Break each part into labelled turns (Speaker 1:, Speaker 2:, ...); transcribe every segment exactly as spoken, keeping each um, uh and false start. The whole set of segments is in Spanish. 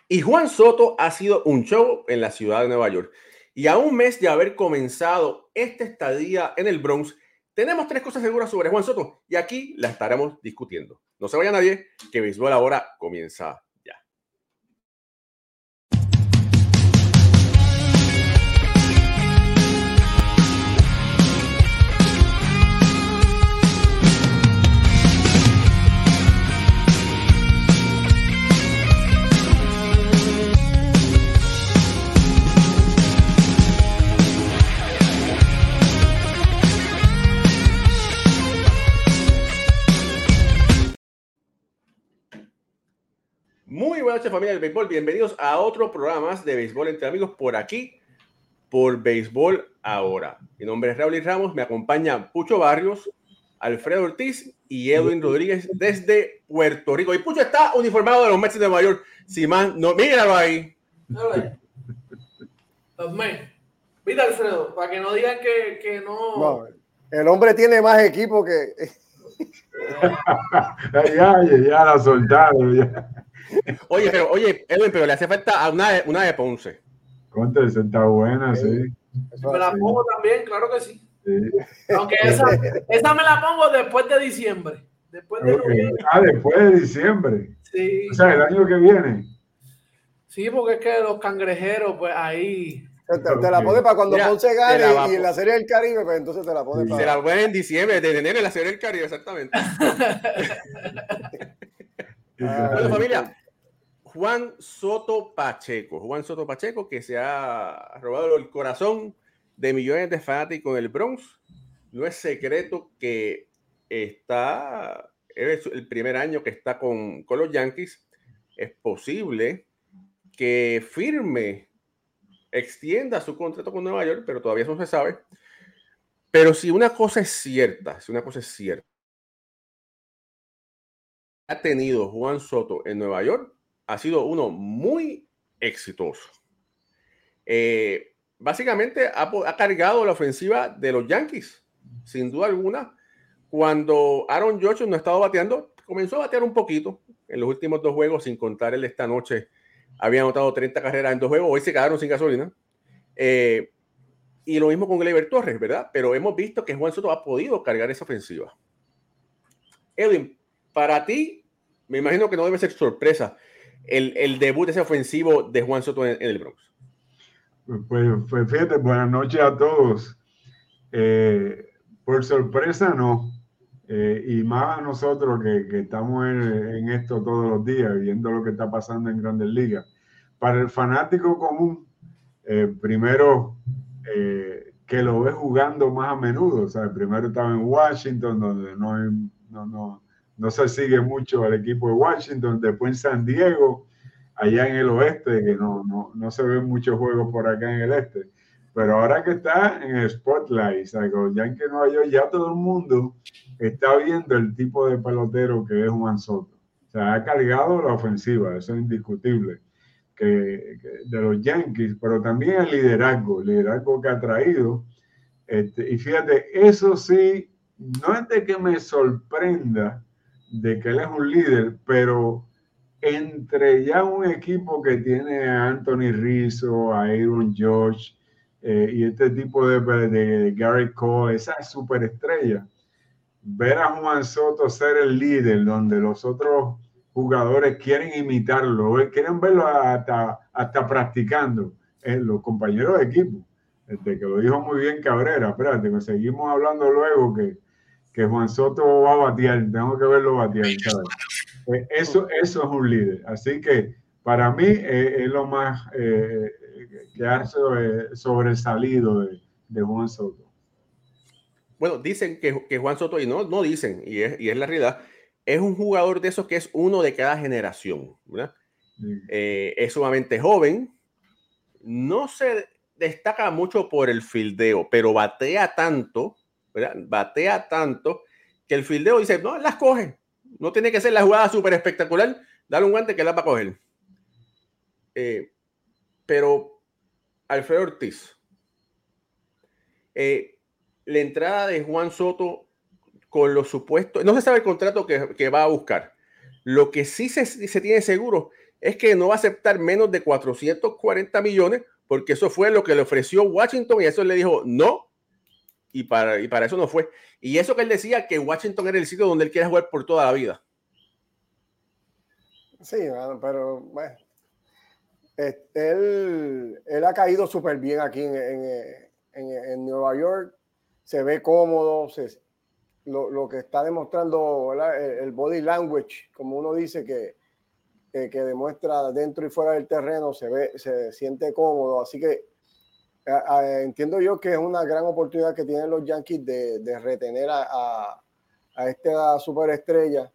Speaker 1: Y Juan Soto ha sido un show en la ciudad de Nueva York. Y a un mes de haber comenzado esta estadía en el Bronx, tenemos tres cosas seguras sobre Juan Soto y aquí las estaremos discutiendo. No se vaya nadie, que Béisbol Ahora comienza ya. Muy buenas noches, familia del béisbol. Bienvenidos a otro programa más de Béisbol entre Amigos por aquí, por Béisbol Ahora. Mi nombre es Raúl Ramos, me acompañan Pucho Barrios, Alfredo Ortiz y Edwin Rodríguez desde Puerto Rico. Y Pucho está uniformado de los Mets de Nueva York. Si más no, míralo ahí.
Speaker 2: Los Mets. Mira, Alfredo, para que no digan que, que no...
Speaker 3: no. El hombre tiene más equipo que...
Speaker 4: ya, ya, ya la soltaron. Ya.
Speaker 1: Oye, pero, oye, Edwin, pero le hace falta una de, una de Ponce.
Speaker 4: Contra, esa está buena, sí.
Speaker 2: sí. Me la pongo también, claro que sí.
Speaker 4: sí.
Speaker 2: Aunque esa, esa me la pongo después de diciembre. Después de
Speaker 4: okay. Ah, después de diciembre.
Speaker 2: Sí.
Speaker 4: O sea, el año que viene.
Speaker 2: Sí, porque es que los cangrejeros, pues ahí...
Speaker 3: Te, te okay. la pones para cuando Mira, Ponce gane la y en la Serie del Caribe, pues entonces te la pones
Speaker 1: sí.
Speaker 3: para...
Speaker 1: Se la ponen en diciembre, de enero en la Serie del Caribe, exactamente. ah, bueno, familia, Juan Soto Pacheco. Juan Soto Pacheco, que se ha robado el corazón de millones de fanáticos del Bronx. No es secreto que está, es el primer año que está con, con los Yankees. Es posible que firme, extienda su contrato con Nueva York, pero todavía eso no se sabe. Pero si una cosa es cierta, si una cosa es cierta, ha tenido Juan Soto en Nueva York, ha sido uno muy exitoso. Eh, básicamente ha, ha cargado la ofensiva de los Yankees, sin duda alguna. Cuando Aaron Judge no ha estado bateando, comenzó a batear un poquito en los últimos dos juegos, sin contar el de esta noche. Había anotado treinta carreras en dos juegos, hoy se quedaron sin gasolina. Eh, y lo mismo con Gleyber Torres, ¿verdad? Pero hemos visto que Juan Soto ha podido cargar esa ofensiva. Edwin, para ti, me imagino que no debe ser sorpresa el, el debut de ese ofensivo de Juan Soto en, en el Bronx.
Speaker 4: Pues, pues fíjate, buenas noches a todos. Eh, por sorpresa no, eh, y más a nosotros que, que estamos en, en esto todos los días, viendo lo que está pasando en Grandes Ligas. Para el fanático común, eh, primero eh, que lo ve jugando más a menudo, o sea, primero estaba en Washington, donde no, no, no, no se sigue mucho al equipo de Washington, después en San Diego, allá en el oeste, que no, no, no se ven muchos juegos por acá en el este. Pero ahora que está en el spotlight, ¿sabes? Ya en que Nueva York, ya todo el mundo está viendo el tipo de pelotero que es Juan Soto. O sea, ha cargado la ofensiva, eso es indiscutible, que, que de los Yankees, pero también el liderazgo, el liderazgo que ha traído. Este, y fíjate, eso sí, no es de que me sorprenda de que él es un líder, pero entre ya un equipo que tiene a Anthony Rizzo, a Aaron Judge, Eh, y este tipo de, de, de Garrett Cole, esa superestrella, ver a Juan Soto ser el líder donde los otros jugadores quieren imitarlo, quieren verlo hasta, hasta practicando, eh, los compañeros de equipo, este, que lo dijo muy bien Cabrera. Espérate, que seguimos hablando luego que, que Juan Soto va a batear, tengo que verlo batear, ¿sabes? Eh, eso, eso es un líder, así que para mí eh, es lo más eh, que ha sobresalido de, de Juan Soto.
Speaker 1: Bueno, dicen que, que Juan Soto, y no, no dicen, y es, y es la realidad, es un jugador de esos que es uno de cada generación, ¿verdad? Sí. Eh, es sumamente joven, no se destaca mucho por el fildeo, pero batea tanto, ¿verdad? Batea tanto que el fildeo dice, no, las coge, no tiene que ser la jugada súper espectacular, dale un guante que la va a coger. Eh, pero Alfredo Ortiz, eh, la entrada de Juan Soto con los supuestos, no se sabe el contrato que, que va a buscar. Lo que sí se, se tiene seguro es que no va a aceptar menos de cuatrocientos cuarenta millones, porque eso fue lo que le ofreció Washington y eso le dijo no, y para, y para eso no fue. Y eso que él decía que Washington era el sitio donde él quiere jugar por toda la vida.
Speaker 3: Sí, pero bueno, él, él ha caído súper bien aquí en, en, en, en Nueva York, se ve cómodo, se, lo, lo que está demostrando, ¿verdad? El, el body language, como uno dice, que, que, que demuestra dentro y fuera del terreno, se ve, se siente cómodo, así que a, a, entiendo yo que es una gran oportunidad que tienen los Yankees de, de retener a, a, a esta superestrella.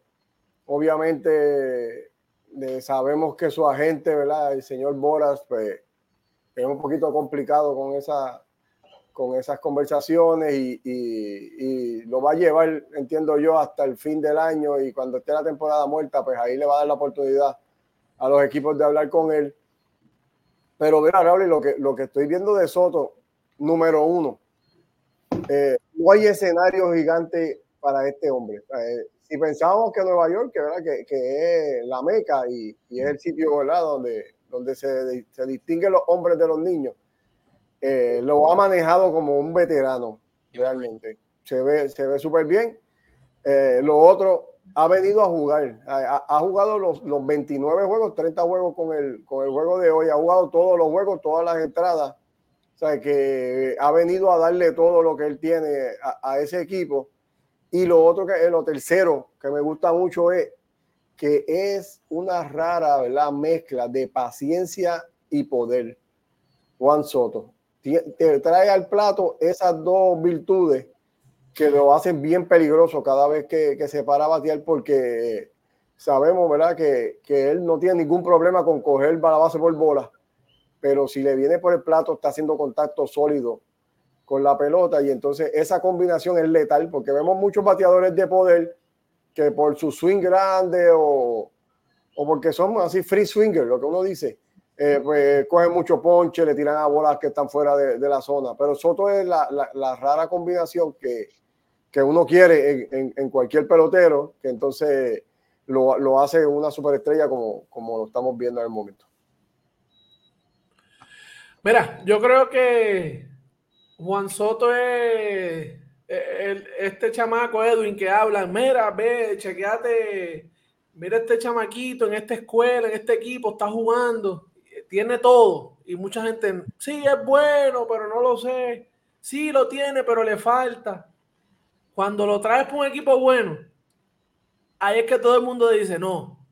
Speaker 3: Obviamente de, sabemos que su agente, ¿verdad? El señor Boras, pues es un poquito complicado con, esa, con esas conversaciones y, y, y lo va a llevar, entiendo yo, hasta el fin del año, y cuando esté la temporada muerta, pues ahí le va a dar la oportunidad a los equipos de hablar con él. Pero mira, Raúl, lo que, lo que estoy viendo de Soto, número uno, eh, no hay escenario gigante para este hombre. Eh, si pensábamos que Nueva York, que, ¿verdad? Que, que es la meca y, y es el sitio, ¿verdad? Donde, donde se, se distinguen los hombres de los niños, eh, lo ha manejado como un veterano, realmente. Se ve, se ve súper bien. Eh, lo otro, ha venido a jugar, ha, ha jugado los, los veintinueve juegos, treinta juegos con el, con el juego de hoy, ha jugado todos los juegos, todas las entradas, o sea que ha venido a darle todo lo que él tiene a, a ese equipo. Y lo otro, que lo tercero que me gusta mucho es que es una rara, ¿verdad?, mezcla de paciencia y poder. Juan Soto te trae al plato esas dos virtudes que lo hacen bien peligroso cada vez que, que se para a batear, porque sabemos, ¿verdad?, que, que él no tiene ningún problema con coger la base por bola, pero si le viene por el plato está haciendo contacto sólido con la pelota, y entonces esa combinación es letal, porque vemos muchos bateadores de poder que por su swing grande o, o porque son así free swingers, lo que uno dice, eh, pues cogen mucho ponche, le tiran a bolas que están fuera de, de la zona, pero Soto es la, la, la rara combinación que, que uno quiere en, en, en cualquier pelotero, que entonces lo, lo hace una superestrella como, como lo estamos viendo en el momento.
Speaker 2: Mira, yo creo que Juan Soto es el, este chamaco Edwin que habla, mira, ve, chequeate, mira este chamaquito en esta escuela, en este equipo, está jugando, tiene todo. Y mucha gente, sí, es bueno, pero no lo sé. Sí, lo tiene, pero le falta. Cuando lo traes por un equipo bueno, ahí es que todo el mundo dice, no,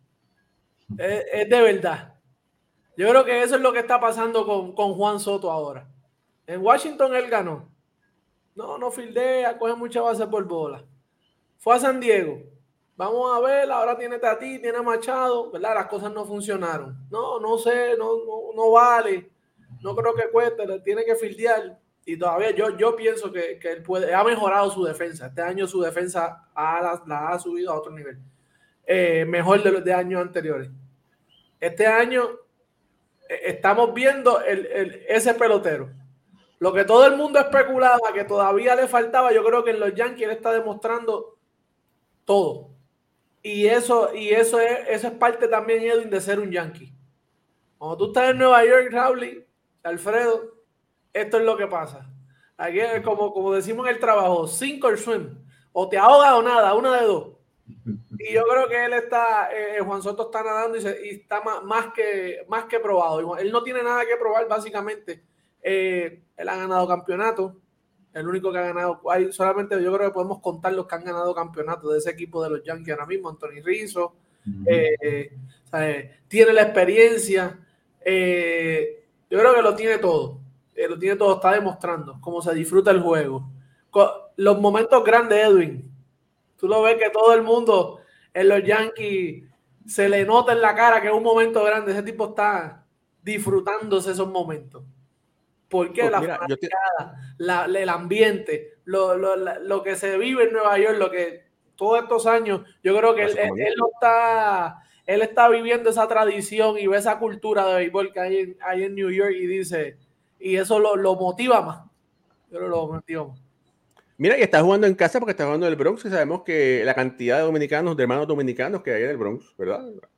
Speaker 2: es, es de verdad. Yo creo que eso es lo que está pasando con, con Juan Soto ahora. En Washington él ganó. No, no fildea, coge mucha base por bola. Fue a San Diego. Vamos a ver, ahora tiene Tati, tiene Machado, ¿verdad? Las cosas no funcionaron. No, no sé, no, no, no vale. No creo que cueste, tiene que fildear. Y todavía yo, yo pienso que, que él puede, ha mejorado su defensa. Este año su defensa ha, la, la ha subido a otro nivel. Eh, mejor de los de años anteriores. Este año eh, estamos viendo el, el, ese pelotero. Lo que todo el mundo especulaba que todavía le faltaba, yo creo que en los Yankees él está demostrando todo. Y eso, y eso es, eso es parte también, Edwin, de ser un Yankee. Cuando tú estás en Nueva York, Raúl, Alfredo, esto es lo que pasa. Aquí es como, como decimos en el trabajo, sink or swim. O te ahoga o nada, una de dos. Y yo creo que él está, eh, Juan Soto está nadando y, se, y está más, más, que, más que probado. Él no tiene nada que probar, básicamente. Eh, él ha ganado campeonato, el único que ha ganado, hay solamente yo creo que podemos contar los que han ganado campeonatos de ese equipo de los Yankees ahora mismo. Anthony Rizzo, uh-huh. eh, eh, tiene la experiencia, eh, yo creo que lo tiene todo, eh, lo tiene todo, está demostrando cómo se disfruta el juego. Con los momentos grandes, Edwin, tú lo ves que todo el mundo en los Yankees se le nota en la cara que es un momento grande, ese tipo está disfrutándose esos momentos. Porque pues la mira, te... la, el ambiente, lo, lo, lo que se vive en Nueva York, lo que todos estos años, yo creo que él, él, él, no está, él está viviendo esa tradición y ve esa cultura de béisbol que hay en, hay en New York y dice, y eso lo, lo motiva más. Yo creo que lo motiva más.
Speaker 1: Mira, y está jugando en casa porque está jugando en el Bronx y sabemos que la cantidad de dominicanos, de hermanos dominicanos que hay en el Bronx, ¿verdad?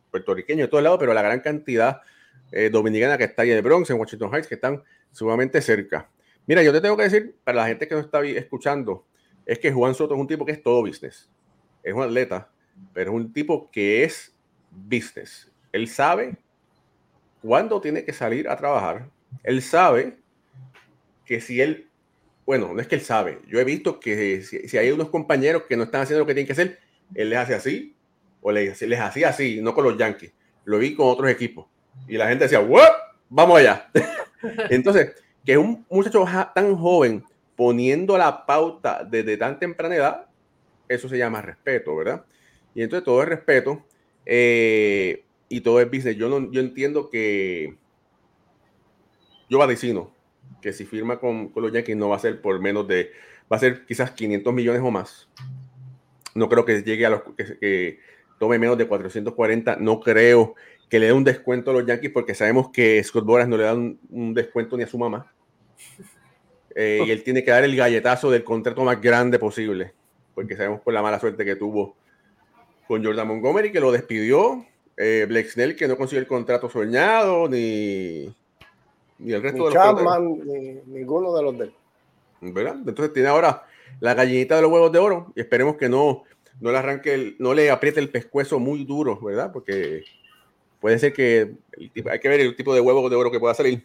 Speaker 1: puertorriqueños de todos lados, pero la gran cantidad eh, dominicana que está ahí en el Bronx, en Washington Heights, que están sumamente cerca. Mira, yo te tengo que decir, para la gente que nos está escuchando, es que Juan Soto es un tipo que es todo business. Es un atleta, pero es un tipo que es business. Él sabe cuándo tiene que salir a trabajar. Él sabe que si él, bueno, no es que él sabe, yo he visto que si, si hay unos compañeros que no están haciendo lo que tienen que hacer, él les hace así, o les, les hacía así, no con los Yankees, lo vi con otros equipos, y la gente decía, ¡what! Vamos allá. Entonces, que un muchacho tan joven poniendo la pauta desde tan temprana edad, eso se llama respeto, ¿verdad? Y entonces todo es respeto, eh, y todo es business. Yo, no, yo entiendo que yo vaticino que si firma con, con los Yankees no va a ser por menos de, va a ser quizás quinientos millones o más. No creo que llegue a los, que, que tome menos de cuatrocientos cuarenta. No creo que le dé un descuento a los Yankees porque sabemos que Scott Boras no le da un, un descuento ni a su mamá. Eh, y él tiene que dar el galletazo del contrato más grande posible porque sabemos por la mala suerte que tuvo con Jordan Montgomery, que lo despidió, eh, Blake Snell, que no consiguió el contrato soñado, ni... Ni el resto
Speaker 3: ni
Speaker 1: de los
Speaker 3: Chapman, ni ninguno de los de él.
Speaker 1: ¿Verdad? Entonces tiene ahora la gallinita de los huevos de oro y esperemos que no, no le arranque, el, no le apriete el pescuezo muy duro, ¿verdad? Porque puede ser que el tipo, hay que ver el tipo de huevos de oro que pueda salir.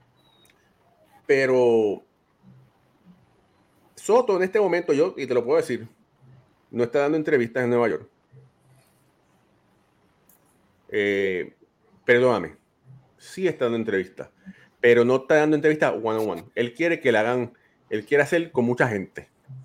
Speaker 1: Pero Soto en este momento, yo, y te lo puedo decir, no está dando entrevistas en Nueva York. Eh, perdóname, sí está dando entrevistas, pero no está dando entrevistas one on one. Él quiere que le hagan, él quiere hacer con mucha gente.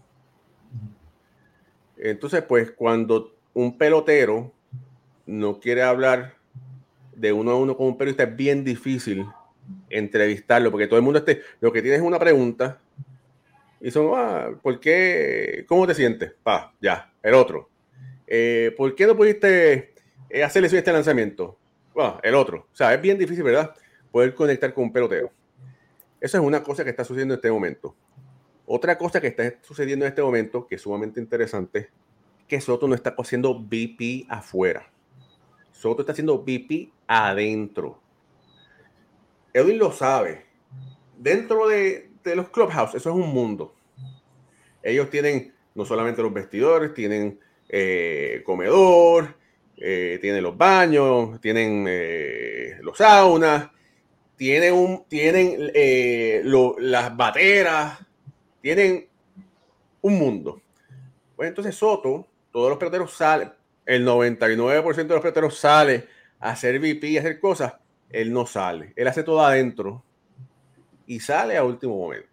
Speaker 1: Entonces, pues, cuando un pelotero no quiere hablar de uno a uno con un periodista, es bien difícil entrevistarlo, porque todo el mundo esté, lo que tiene es una pregunta, y son, ah, ¿por qué? ¿Cómo te sientes? Pa, ya, el otro. Eh, ¿por qué no pudiste eh, hacerle este lanzamiento? Bueno, el otro. O sea, es bien difícil, ¿verdad? Poder conectar con un pelotero. Eso es una cosa que está sucediendo en este momento. Otra cosa que está sucediendo en este momento, que es sumamente interesante, que Soto no está haciendo B P afuera. Soto está haciendo B P adentro. Edwin lo sabe. Dentro de, de los clubhouse, eso es un mundo. Ellos tienen no solamente los vestidores, tienen eh, comedor, eh, tienen los baños, tienen eh, los saunas, tienen, un, tienen eh, lo, las bateras, tienen un mundo. Pues entonces Soto, todos los peloteros salen, el noventa y nueve por ciento de los peloteros sale a hacer V P y hacer cosas, él no sale, él hace todo adentro y sale a último momento.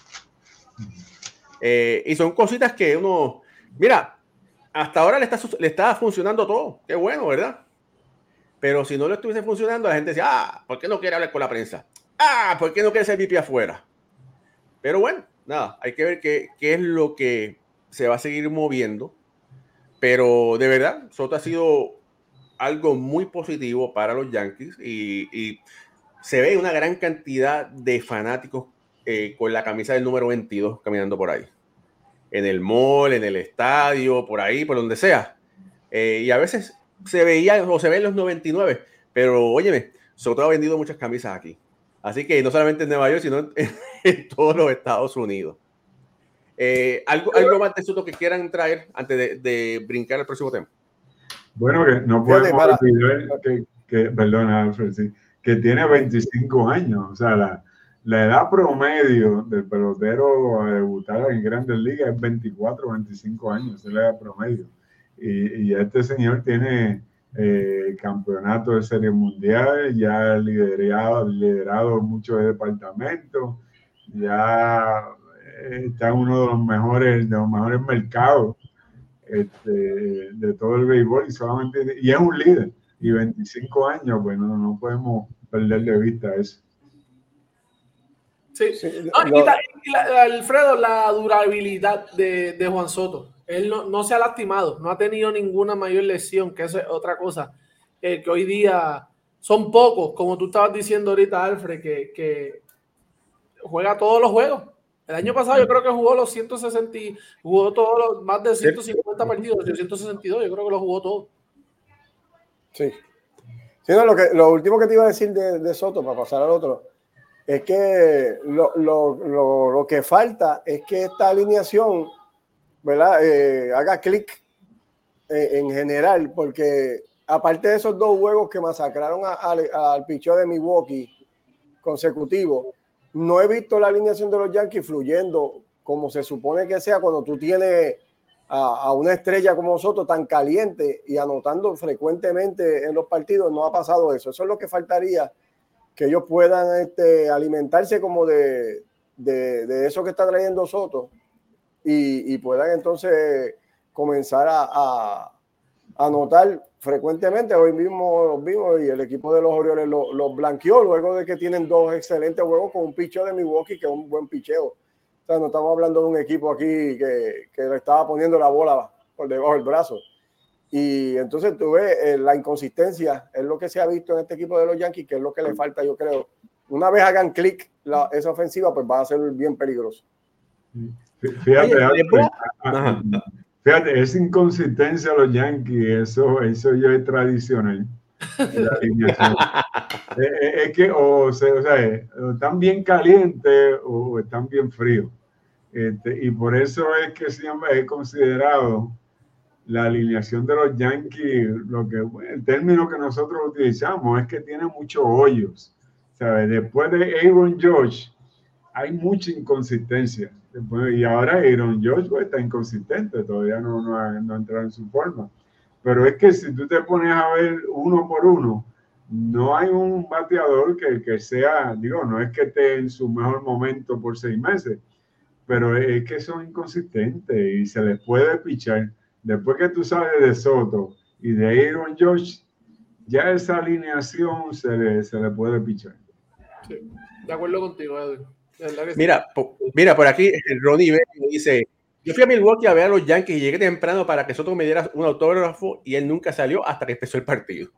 Speaker 1: Eh, y son cositas que uno, mira, hasta ahora le está, le está funcionando todo, qué bueno, ¿verdad? Pero si no le estuviese funcionando, la gente decía, ah, ¿por qué no quiere hablar con la prensa? Ah, ¿por qué no quiere ser V P afuera? Pero bueno, nada, hay que ver qué, qué es lo que se va a seguir moviendo. Pero de verdad, Soto ha sido algo muy positivo para los Yankees y, y se ve una gran cantidad de fanáticos eh, con la camisa del número veintidós caminando por ahí. En el mall, en el estadio, por ahí, por donde sea. Eh, y a veces se veía o se ven los noventa y nueve, pero óyeme, Soto ha vendido muchas camisas aquí. Así que no solamente en Nueva York, sino en, en todos los Estados Unidos. Eh, ¿algo, ¿Algo más de Soto que quieran traer antes de, de brincar al próximo tema?
Speaker 4: Bueno, que no podemos para... olvidar que, que, perdona, Alfred, sí, que tiene veinticinco años. O sea, la, la edad promedio del pelotero a debutar en Grandes Ligas es veinticuatro, veinticinco años, es la edad promedio. Y, y este señor tiene eh, campeonato de Serie Mundial, ya ha liderado, liderado muchos departamentos, ya está en uno de los mejores, de los mejores mercados este, de todo el béisbol y solamente y es un líder y veinticinco años, pues no, no podemos perder de vista eso.
Speaker 2: Sí, sí no, no. Y, la, y la, Alfredo, la durabilidad de, de Juan Soto, él no, no se ha lastimado, no ha tenido ninguna mayor lesión, que eso es otra cosa, eh, que hoy día son pocos, como tú estabas diciendo ahorita, Alfred, que, que juega todos los juegos. El año pasado yo creo que jugó los ciento sesenta, jugó todos los más de ciento cincuenta partidos, ciento sesenta y dos, yo creo que lo jugó todo.
Speaker 3: Sí. Sí, no, lo, que, lo último que te iba a decir de, de Soto, para pasar al otro, es que lo, lo, lo, lo que falta es que esta alineación, ¿verdad? Eh, haga clic eh, en general, porque aparte de esos dos juegos que masacraron a, a, al picheo de Milwaukee consecutivo, no he visto la alineación de los Yankees fluyendo como se supone que sea cuando tú tienes a, a una estrella como Soto tan caliente y anotando frecuentemente en los partidos. No ha pasado eso. Eso es lo que faltaría, que ellos puedan este, alimentarse como de, de, de eso que está trayendo Soto y, y puedan entonces comenzar a, a, a anotar frecuentemente. Hoy mismo los vimos y el equipo de los Orioles los lo blanqueó luego de que tienen dos excelentes juegos con un picheo de Milwaukee que es un buen picheo. O sea, no estamos hablando de un equipo aquí que, que le estaba poniendo la bola por debajo del brazo. Y entonces tú ves eh, la inconsistencia, es lo que se ha visto en este equipo de los Yankees, que es lo que le falta, yo creo. Una vez hagan clic esa ofensiva, pues va a ser bien peligroso.
Speaker 4: Fíjate, Oye, a, fíjate, esa inconsistencia de los Yankees, eso, eso ya es tradicional. La alineación. es, es que o, se, o sea, o están bien calientes o están bien fríos. Este, y por eso es que siempre he considerado la alineación de los Yankees, lo que, el término que nosotros utilizamos es que tiene muchos hoyos. ¿Sabes? Después de Aaron Judge, hay mucha inconsistencia. Después, y ahora Aaron Judge pues, está inconsistente, todavía no, no, ha, no ha entrado en su forma. Pero es que si tú te pones a ver uno por uno, no hay un bateador que, que sea, digo, no es que esté en su mejor momento por seis meses, pero es que son inconsistentes y se les puede pichar. Después que tú sabes de Soto y de Aaron Judge, ya esa alineación se le, se le puede pichar.
Speaker 2: Sí, de acuerdo contigo, Edwin.
Speaker 1: Mira, po, mira, por aquí el Ronnie B dice: yo fui a Milwaukee a ver a los Yankees y llegué temprano para que Soto me diera un autógrafo y él nunca salió hasta que empezó el partido.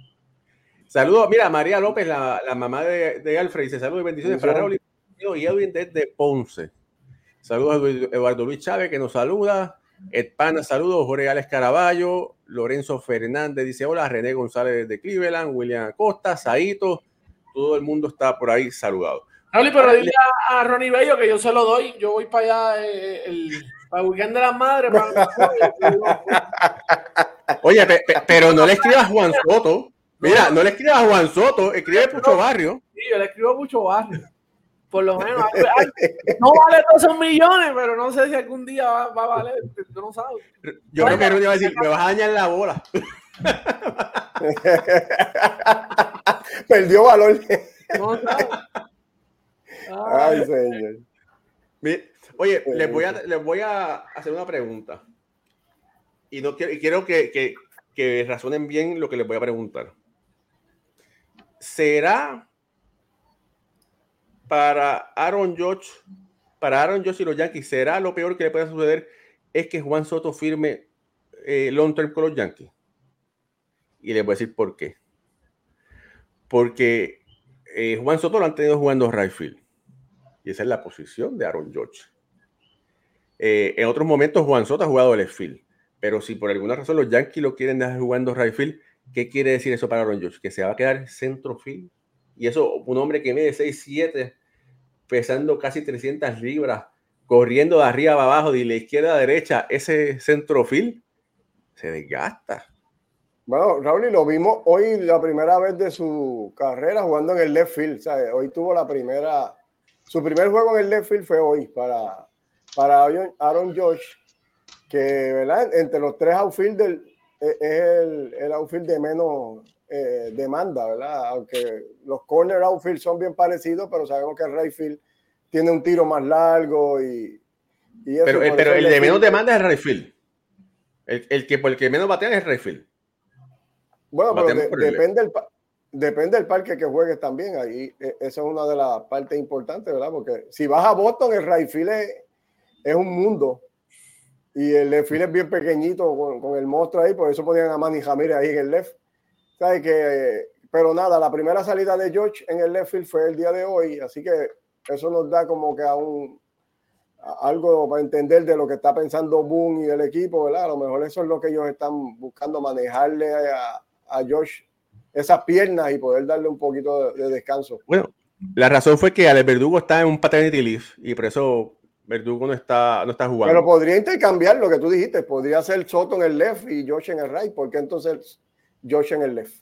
Speaker 1: Saludos, mira, María López, la, la mamá de, de Alfred, dice: saludos y bendiciones para Raúl y Edwin desde Ponce. Saludos a Eduardo Luis Chávez, que nos saluda. Ed Pana, saludos. Jorge Alex Caraballo. Lorenzo Fernández dice: hola. René González de Cleveland. William Acosta. Saito. Todo el mundo está por ahí saludado.
Speaker 2: Raúl, pero dile a, a Ronnie Bello que yo se lo doy. Yo voy para allá eh, el, para el weekend de las madres. Para...
Speaker 1: Oye, pe, pe, pero no le escribas a Juan Soto. Mira, no le escribas a Juan Soto. Escribe Pucho Barrio.
Speaker 2: Sí, yo le escribo a Pucho Barrio. Por lo menos, ay, ay, no vale todos esos millones, pero no sé si algún día va, va a valer, tú no sabes.
Speaker 1: Yo creo que Rudy va a decir: me vas a dañar la bola.
Speaker 3: Perdió valor.
Speaker 2: No sabes.
Speaker 3: Ay, ay, señor.
Speaker 1: Oye, les voy a, les voy a hacer una pregunta. Y no quiero, y quiero que, que, que razonen bien lo que les voy a preguntar. ¿Será para Aaron Judge, para Aaron Judge y los Yankees, será lo peor que le puede suceder es que Juan Soto firme eh, long term con los Yankees? Y les voy a decir por qué. Porque eh, Juan Soto lo han tenido jugando right field. Y esa es la posición de Aaron Judge. Eh, en otros momentos Juan Soto ha jugado left field. Pero si por alguna razón los Yankees lo quieren dejar jugando right field, ¿qué quiere decir eso para Aaron Judge? Que se va a quedar centro field. Y eso, un hombre que mide seis siete, pesando casi trescientas libras, corriendo de arriba a abajo, de la izquierda a derecha, ese centrofield se desgasta.
Speaker 3: Bueno, Raúl, y lo vimos hoy la primera vez de su carrera jugando en el left field. ¿Sabes? Hoy tuvo la primera, su primer juego en el left field fue hoy para, para Aaron Judge, que ¿verdad? Entre los tres outfielders es el, el outfield de menos eh, demanda, ¿verdad? Aunque los corner outfield son bien parecidos, pero sabemos que el right field tiene un tiro más largo y, y eso,
Speaker 1: pero,
Speaker 3: y
Speaker 1: pero
Speaker 3: eso
Speaker 1: el de menos demanda es el right field. El, el, que, el que menos batea es el right field.
Speaker 3: Bueno, pero de, depende, el, depende del parque que juegues también. Ahí, esa es una de las partes importantes, ¿verdad? Porque si vas a Boston, el right field es, es un mundo. Y el left field es bien pequeñito con, con el monstruo ahí, por eso ponían a Manny Ramírez ahí en el left. ¿Sabes? Que, pero nada, la primera salida de George en el left field fue el día de hoy, así que eso nos da como que a un, a algo para entender de lo que está pensando Boone y el equipo, ¿verdad? A lo mejor eso es lo que ellos están buscando, manejarle a, a George esas piernas y poder darle un poquito de, de descanso.
Speaker 1: Bueno, la razón fue que Alex Verdugo está en un paternity leave y por eso Verdugo no está, no está jugando.
Speaker 3: Pero podría intercambiar lo que tú dijiste. Podría ser Soto en el left y Josh en el right. ¿Por qué entonces Josh en el left?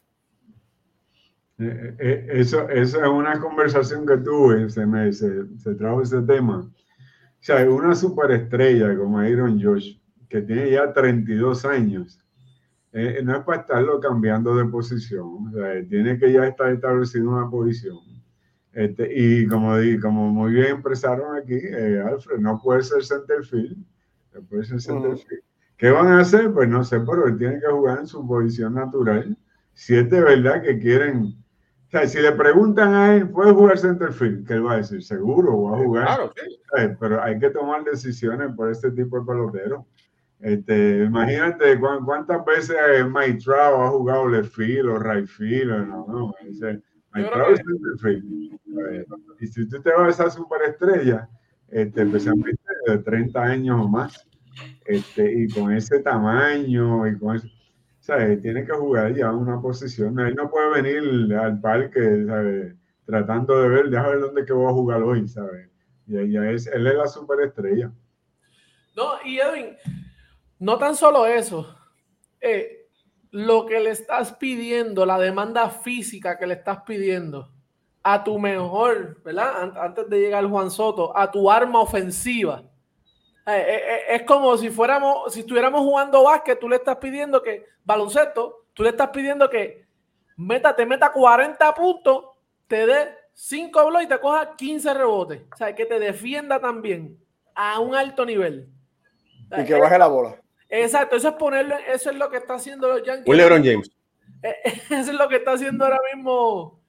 Speaker 4: Eh, eh, eso, eso es una conversación que tuve, se, me, se, se trajo ese tema. O sea, una superestrella como Aaron Josh, que tiene ya treinta y dos años, eh, no es para estarlo cambiando de posición. O sea, tiene que ya estar establecido en una posición. Este, y como, como muy bien empezaron aquí, eh, Alfred, no puede ser centerfield. No puede ser centerfield. Uh-huh. ¿Qué van a hacer? Pues no sé, pero él tiene que jugar en su posición natural. Si es de verdad que quieren... O sea, si le preguntan a él, ¿puede jugar centerfield? ¿Qué él va a decir? Seguro, va a jugar.
Speaker 1: Claro, sí.
Speaker 4: Pero hay que tomar decisiones por este tipo de pelotero. Este, imagínate cu cuántas veces Mike Trout ha jugado left field o right field. No, no, ese, Mike Trout es centerfield. Y si tú te vas a esa superestrella, este, especialmente de treinta años o más, este, y con ese tamaño y con eso, ¿sabes? Tiene que jugar ya una posición. Él no puede venir al parque, ¿sabes? Tratando de ver, déjame ver dónde que voy a jugar hoy, ¿sabes? Ya, ya es, él es la superestrella.
Speaker 2: No, y Edwin, no tan solo eso. Eh, lo que le estás pidiendo, la demanda física que le estás pidiendo a tu mejor, ¿verdad? Antes de llegar Juan Soto, a tu arma ofensiva. Eh, eh, es como si fuéramos, si estuviéramos jugando básquet, tú le estás pidiendo que, baloncesto, tú le estás pidiendo que meta, te meta cuarenta puntos, te dé cinco bloques y te coja quince rebotes. O sea, que te defienda también a un alto nivel.
Speaker 3: Y que baje la bola.
Speaker 2: Exacto, eso es ponerlo, eso es lo que está haciendo los Yankees.
Speaker 1: Un LeBron James.
Speaker 2: Eso es lo que está haciendo ahora mismo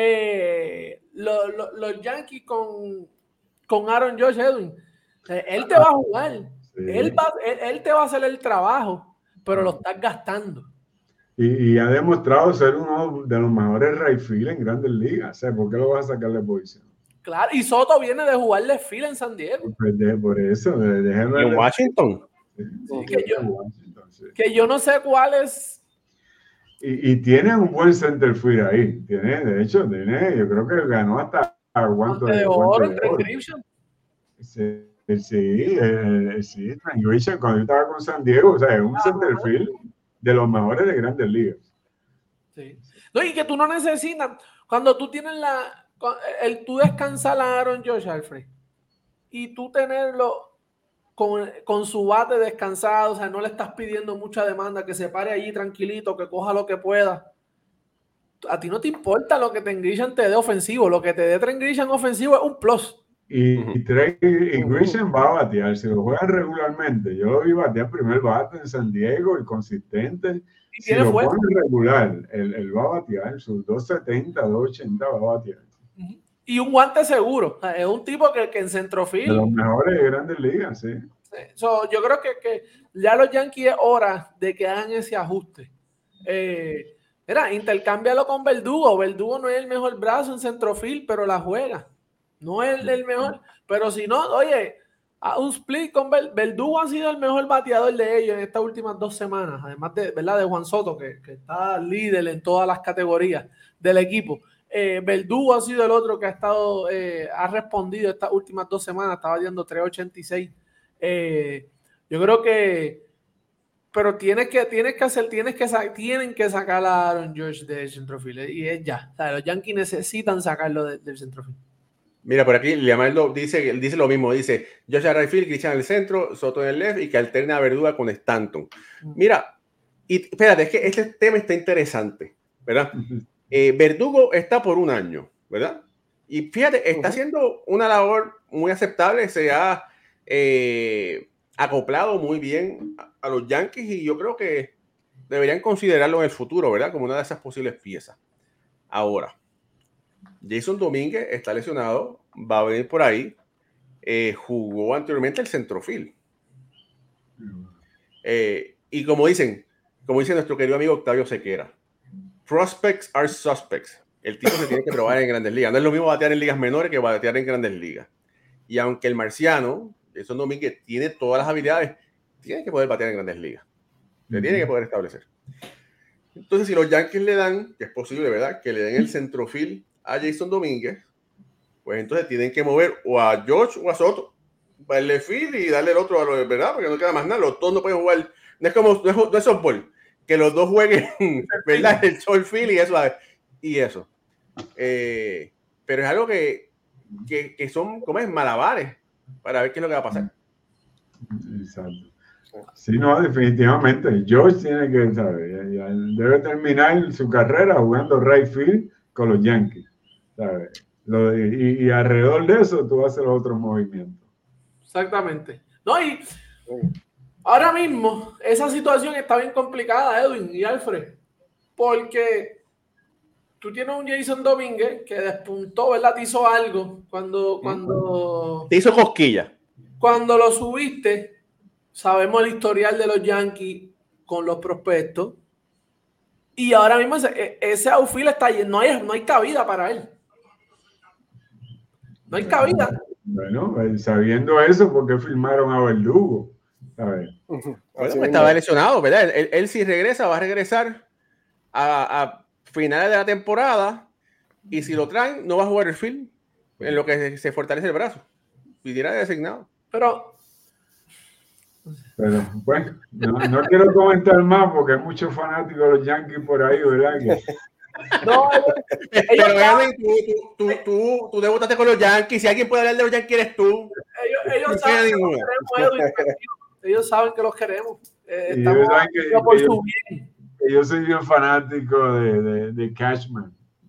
Speaker 2: eh, los, los, los Yankees con, con Aaron Josh, Edwin. Él te va a jugar, sí. él, va, él, él te va a hacer el trabajo, pero lo estás gastando.
Speaker 4: Y, y ha demostrado ser uno de los mejores right field en Grandes Ligas. O sea, ¿por qué lo vas a sacar de posición?
Speaker 2: Claro, y Soto viene de jugar de fila en San Diego.
Speaker 4: Pues de, por eso, de, de
Speaker 1: y en Washington.
Speaker 2: Sí, sí, que, yo, Washington sí. que yo no sé cuál es.
Speaker 4: Y, y tiene un buen center field ahí. Tiene, de hecho, tiene, yo creo que ganó hasta guante
Speaker 2: de, de oro entre Grisham.
Speaker 4: Sí. Sí, eh, sí, Grisham, cuando yo estaba con San Diego, o sea, es un ah, center field de los mejores de Grandes Ligas.
Speaker 2: Sí. No, y que tú no necesitas, cuando tú tienes la, el tú descansar a Aaron Josh, Alfred, y tú tenerlo con, con su bate descansado, o sea, no le estás pidiendo mucha demanda, que se pare allí tranquilito, que coja lo que pueda. A ti no te importa lo que Trent Grisham te dé ofensivo, lo que te dé Trent Grisham ofensivo es un plus.
Speaker 4: Y, uh-huh. y, y Grisham va a batear, si lo juegan regularmente. Yo lo vi batear primer bate en San Diego y consistente.
Speaker 2: Y
Speaker 4: si lo ponen regular, él, él va a batear, sus dos setenta, dos ochenta va a batear.
Speaker 2: Uh-huh. Y un guante seguro. Es un tipo que, que en centrofield.
Speaker 4: De los mejores de Grandes Ligas, sí.
Speaker 2: sí. So, yo creo que, que ya los Yankees es hora de que hagan ese ajuste. Eh, mira, intercámbialo con Verdugo. Verdugo no es el mejor brazo en centrofield, pero la juega. No es el, el mejor, pero si no, oye, a un split con Verdugo ha sido el mejor bateador de ellos en estas últimas dos semanas, además de, ¿verdad? de Juan Soto, que, que está líder en todas las categorías del equipo. Eh, Verdugo ha sido el otro que ha estado, eh, ha respondido estas últimas dos semanas, estaba bateando tres ochenta y seis. Eh, yo creo que, pero tienes que, tienes que hacer, tienes que tienen que sacar a Aaron Josh del centrofield, y es ya. O sea, los Yankees necesitan sacarlo de, del centrofield.
Speaker 1: Mira, por aquí Liamardo dice, dice lo mismo, dice Josh right field, Grisham en el centro, Soto en el left y que alterna a Verdugo con Stanton. Mira, y espérate, es que este tema está interesante, ¿verdad? Uh-huh. Eh, Verdugo está por un año, ¿verdad? Y fíjate, está uh-huh. haciendo una labor muy aceptable, se ha eh, acoplado muy bien a, a los Yankees y yo creo que deberían considerarlo en el futuro, ¿verdad? Como una de esas posibles piezas. Ahora, Jason Domínguez está lesionado, va a venir por ahí, eh, jugó anteriormente el centrofield. Eh, y como dicen, como dice nuestro querido amigo Octavio Sequera, prospects are suspects. El tipo se tiene que probar en Grandes Ligas. No es lo mismo batear en ligas menores que batear en Grandes Ligas. Y aunque el marciano, Jason Domínguez, tiene todas las habilidades, tiene que poder batear en Grandes Ligas. Se tiene que poder establecer. Entonces, si los Yankees le dan, que es posible, ¿verdad? Que le den el centrofield a Jason Domínguez, pues entonces tienen que mover o a George o a Soto para el field y darle el otro a los, ¿verdad? Porque no queda más nada. Los dos no pueden jugar. No es como, no es, no es softball, que los dos jueguen, ¿verdad? El short field y eso. Y eso. Eh, pero es algo que, que, que son, como es, malabares para ver qué es lo que va a pasar.
Speaker 4: Exacto. Sí, no, definitivamente. George tiene que, ¿sabes? Ya, ya debe terminar su carrera jugando right field con los Yankees, ¿sabes? Lo, y, y alrededor de eso tú haces los otros movimientos.
Speaker 2: Exactamente. No, y ahora mismo esa situación está bien complicada, Edwin y Alfred, porque tú tienes un Jason Domínguez que despuntó, ¿verdad? Te hizo algo cuando, cuando...
Speaker 1: Te hizo cosquilla.
Speaker 2: Cuando lo subiste, sabemos el historial de los Yankees con los prospectos. Y ahora mismo ese, ese outfield está ahí. No hay, no hay cabida para él. No hay cabida.
Speaker 4: Bueno, sabiendo eso, ¿por qué firmaron a Verdugo? ¿Sabes?
Speaker 1: Bueno, pues estaba lesionado, ¿verdad? Él, él si regresa, va a regresar a, a finales de la temporada. Y si lo traen, no va a jugar el field en lo que se, se fortalece el brazo. Pidiera designado.
Speaker 2: Pero...
Speaker 4: Pero, bueno, no, no quiero comentar más porque hay muchos fanáticos de los Yankees por ahí, ¿verdad? Que...
Speaker 2: No,
Speaker 1: pero Edwin, tú, tú, tú, tú, tú debutaste con los Yankees. Si alguien puede hablar de los Yankees, eres tú.
Speaker 2: Ellos, ellos, saben, que los queremos, Edwin, ellos saben que los queremos. Eh,
Speaker 4: estamos
Speaker 2: que, que por su bien.
Speaker 4: Que yo soy un fanático de, de, de Cashman.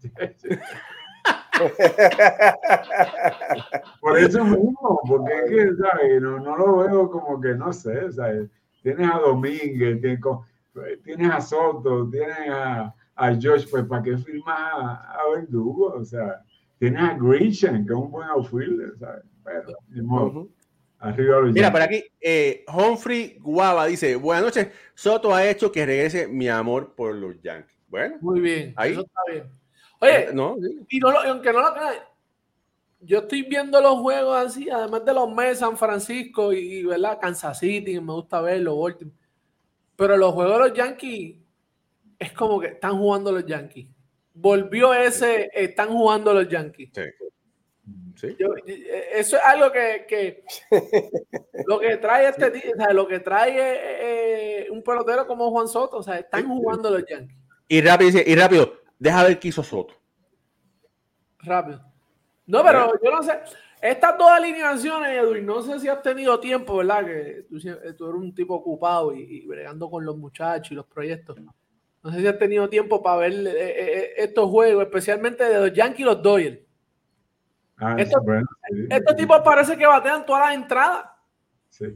Speaker 4: Por eso mismo, porque es que, ¿sabes? No, no lo veo como que, no sé, ¿sabes? Tienes a Domínguez, tienes, tienes a Soto, tienes a, a Josh, pues ¿para qué firmas a, a Verdugo? O sea, tienes a Grisham, que es un buen outfielder, ¿sabes? Pero, ni modo. Uh-huh. Arriba los
Speaker 1: Mira, por aquí, eh, Humphrey Guava dice, buenas noches, Soto ha hecho que regrese mi amor por los Yankees. Bueno,
Speaker 2: muy bien,
Speaker 1: ahí
Speaker 2: eso está bien. Oye, no, sí. y no lo, aunque no lo crean, yo estoy viendo los juegos así, además de los Mets, San Francisco y, ¿verdad? Kansas City, me gusta verlo, Baltimore. Pero los juegos de los Yankees es como que están jugando los Yankees. Volvió ese, están jugando los Yankees.
Speaker 1: Sí. Sí.
Speaker 2: Yo, eso es algo que, que lo que trae este tío, o sea, lo que trae eh, un pelotero como Juan Soto, o sea, están sí. jugando los Yankees.
Speaker 1: Y rápido, y rápido, deja ver qué hizo Soto.
Speaker 2: Rápido. No, pero yo no sé. Estas dos alineaciones, Edwin, no sé si has tenido tiempo, ¿verdad? Que tú, tú eres un tipo ocupado y, y bregando con los muchachos y los proyectos. No sé si has tenido tiempo para ver eh, eh, estos juegos, especialmente de los Yankees y los Dodgers.
Speaker 4: Ah,
Speaker 2: estos,
Speaker 4: bueno, sí.
Speaker 2: estos tipos parece que batean todas las entradas.
Speaker 4: Sí.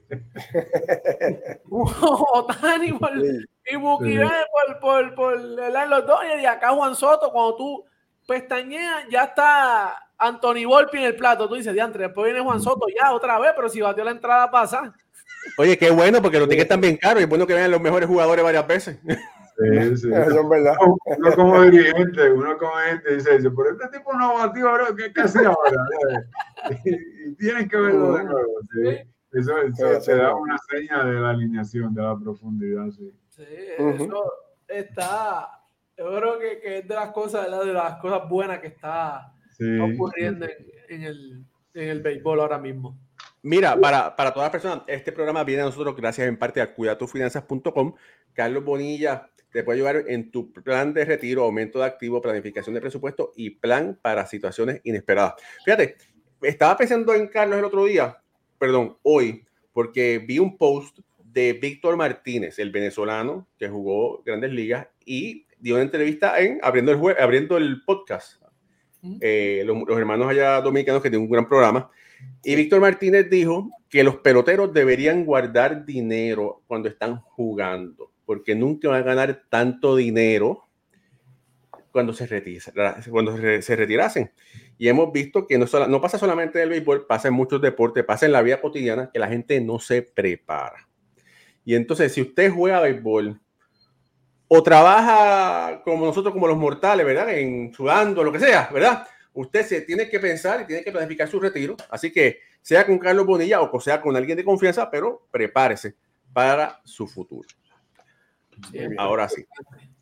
Speaker 2: Otani por, sí. y Buki sí. por, por, por el, los Dodgers y acá Juan Soto, cuando tú pestañeas, ya está Anthony Volpi en el plato. Tú dices, diantre, después viene Juan Soto ya otra vez, pero si batió la entrada pasada.
Speaker 1: Oye, qué bueno, porque los tickets están bien caros y es bueno que vean los mejores jugadores varias veces.
Speaker 4: Sí, sí.
Speaker 3: Eso es verdad.
Speaker 4: Uno como dirigente, uno como dirigente dice, dice, pero este tipo no batió, bro, ¿qué, qué hace ahora? y, y tienen que verlo de nuevo. ¿Sí? Eso, eso te da una seña de la alineación, de la profundidad. Sí,
Speaker 2: sí uh-huh. Eso está, yo creo que, que es de las cosas, de las cosas buenas que está sí, ocurriendo sí. En, en, el, en el béisbol ahora mismo.
Speaker 1: Mira, para, para todas las personas, este programa viene a nosotros gracias en parte a cuida tus finanzas punto com. Carlos Bonilla te puede ayudar en tu plan de retiro, aumento de activo, planificación de presupuesto y plan para situaciones inesperadas. Fíjate, estaba pensando en Carlos el otro día, perdón, hoy, porque vi un post de Víctor Martínez, el venezolano que jugó Grandes Ligas y dio una entrevista en Abriendo el, abriendo el podcast. Uh-huh. Eh, los, los hermanos allá dominicanos que tienen un gran programa. Y Víctor Martínez dijo que los peloteros deberían guardar dinero cuando están jugando, porque nunca van a ganar tanto dinero cuando se, retira, cuando se retirasen. Y hemos visto que no, solo, no pasa solamente en el béisbol, pasa en muchos deportes, pasa en la vida cotidiana, que la gente no se prepara. Y entonces, si usted juega béisbol o trabaja como nosotros, como los mortales, ¿verdad? En sudando, lo que sea, ¿verdad? Usted se tiene que pensar y tiene que planificar su retiro. Así que sea con Carlos Bonilla o sea con alguien de confianza, pero prepárese para su futuro. Sí, ahora sí.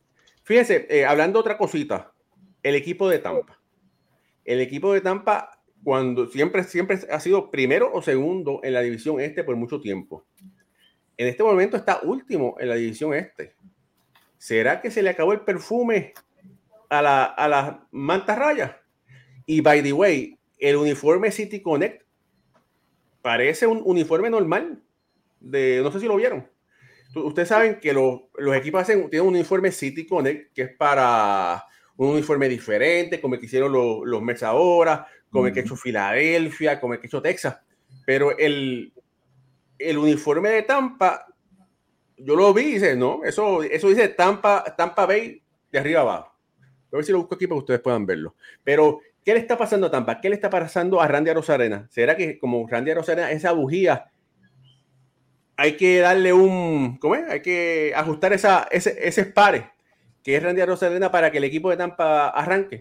Speaker 1: Fíjense, eh, hablando otra cosita, el equipo de Tampa. El equipo de Tampa, cuando siempre, siempre ha sido primero o segundo en la división este por mucho tiempo. En este momento está último en la división este. ¿Será que se le acabó el perfume a, la, a las mantas rayas? Y by the way, el uniforme City Connect parece un uniforme normal. De, no sé si lo vieron. Ustedes saben que los, los equipos hacen, tienen un uniforme City Connect que es para un uniforme diferente, como el que hicieron los, los Mets ahora, como el que ha hecho Filadelfia, como el que ha hecho Texas. Pero el, el uniforme de Tampa, yo lo vi y dice, no, eso, eso dice Tampa, Tampa Bay de arriba abajo. A ver si lo busco aquí para que ustedes puedan verlo. Pero, ¿qué le está pasando a Tampa? ¿Qué le está pasando a Randy Arozarena? ¿Será que como Randy Arozarena, esa bujía, hay que darle un, ¿cómo es? Hay que ajustar esa, ese, ese pare que es Randy Arozarena para que el equipo de Tampa arranque?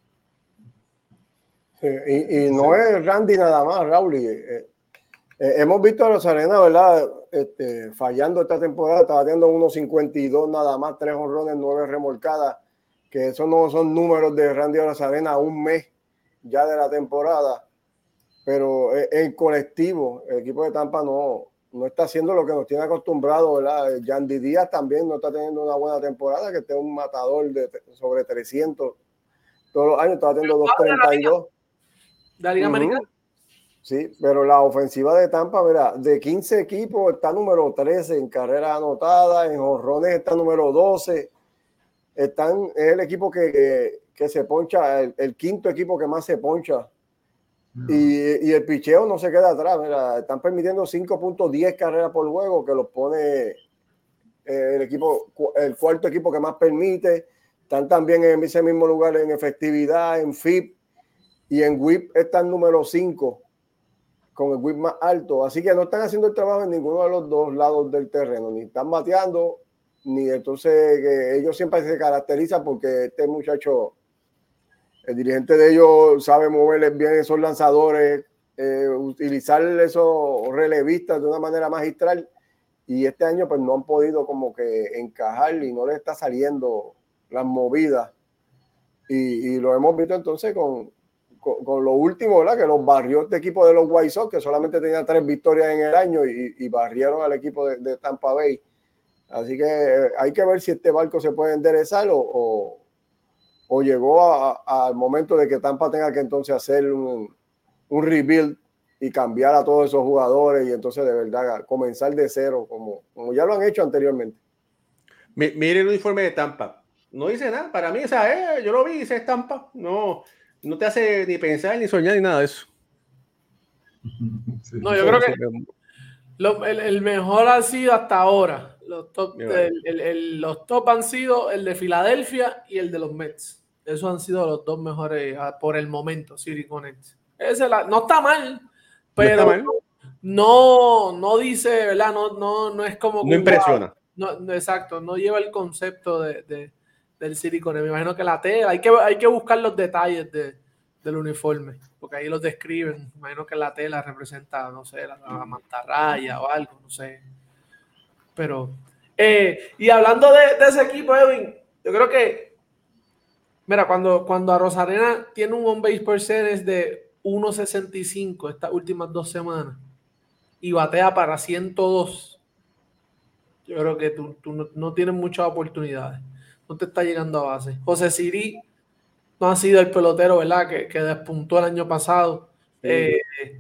Speaker 3: Sí, y, y no sí. es Randy nada más, Raúl. Eh, eh, hemos visto a Arozarena, ¿verdad? Este, fallando esta temporada, estaba teniendo uno cincuenta y dos nada más, tres honrones, nueve remolcadas, que esos no son números de Randy Arozarena a un mes ya de la temporada, pero en colectivo, el equipo de Tampa no, no está haciendo lo que nos tiene acostumbrado, ¿verdad? Yandy Díaz también no está teniendo una buena temporada, que esté un matador de sobre trescientos todos los años, está teniendo dos treinta y dos.
Speaker 2: ¿De la Liga uh-huh. Americana?
Speaker 3: Sí, pero la ofensiva de Tampa, ¿verdad? De quince equipos está número trece en carreras anotadas, en jonrones está número doce. Están, es el equipo que, que, que se poncha, el, el quinto equipo que más se poncha. No. Y, y el picheo no se queda atrás, ¿verdad? Están permitiendo cinco punto diez carreras por juego, que los pone eh, el equipo, el cuarto equipo que más permite. Están también en ese mismo lugar en efectividad, en F I P y en whip están número cinco, con el whip más alto. Así que no están haciendo el trabajo en ninguno de los dos lados del terreno, ni están bateando, ni entonces que ellos siempre se caracterizan porque este muchacho, el dirigente de ellos sabe moverles bien esos lanzadores, eh, utilizar esos relevistas de una manera magistral, y este año pues no han podido como que encajar y no les está saliendo las movidas, y, y lo hemos visto entonces con, con, con lo último, ¿verdad? Que los barrió este equipo de los White Sox, que solamente tenía tres victorias en el año, y, y barrieron al equipo de, de Tampa Bay. Así que hay que ver si este barco se puede enderezar o, o, o llegó al momento de que Tampa tenga que entonces hacer un, un rebuild y cambiar a todos esos jugadores y entonces de verdad comenzar de cero como, como ya lo han hecho anteriormente.
Speaker 1: Mire el uniforme de Tampa. No dice nada. Para mí, o sea, eh, yo lo vi y dice Tampa. No, no te hace ni pensar, ni soñar, ni nada de eso.
Speaker 2: Sí, no, yo creo que lo, el, el mejor ha sido hasta ahora. Los top, el, el, el, los top han sido el de Filadelfia y el de los Mets. Esos han sido los dos mejores por el momento, City Connect. Ese la, no está mal, pero no, está mal. no, no dice, ¿verdad? No, no, no es como...
Speaker 1: No impresiona.
Speaker 2: No, no, exacto, no lleva el concepto de, de, del City Connect. Me imagino que la tela, hay que, hay que buscar los detalles de, del uniforme, porque ahí los describen. Me imagino que la tela representa, no sé, la, la mantarraya o algo, no sé. Pero, eh, y hablando de, de ese equipo, Edwin, yo creo que, mira, cuando, cuando Arozarena tiene un on-base percentage de uno sesenta y cinco estas últimas dos semanas y batea para ciento dos, yo creo que tú, tú no, no tienes muchas oportunidades. No te está llegando a base. José Siri no ha sido el pelotero, ¿verdad? Que, que despuntó el año pasado. Sí. Eh,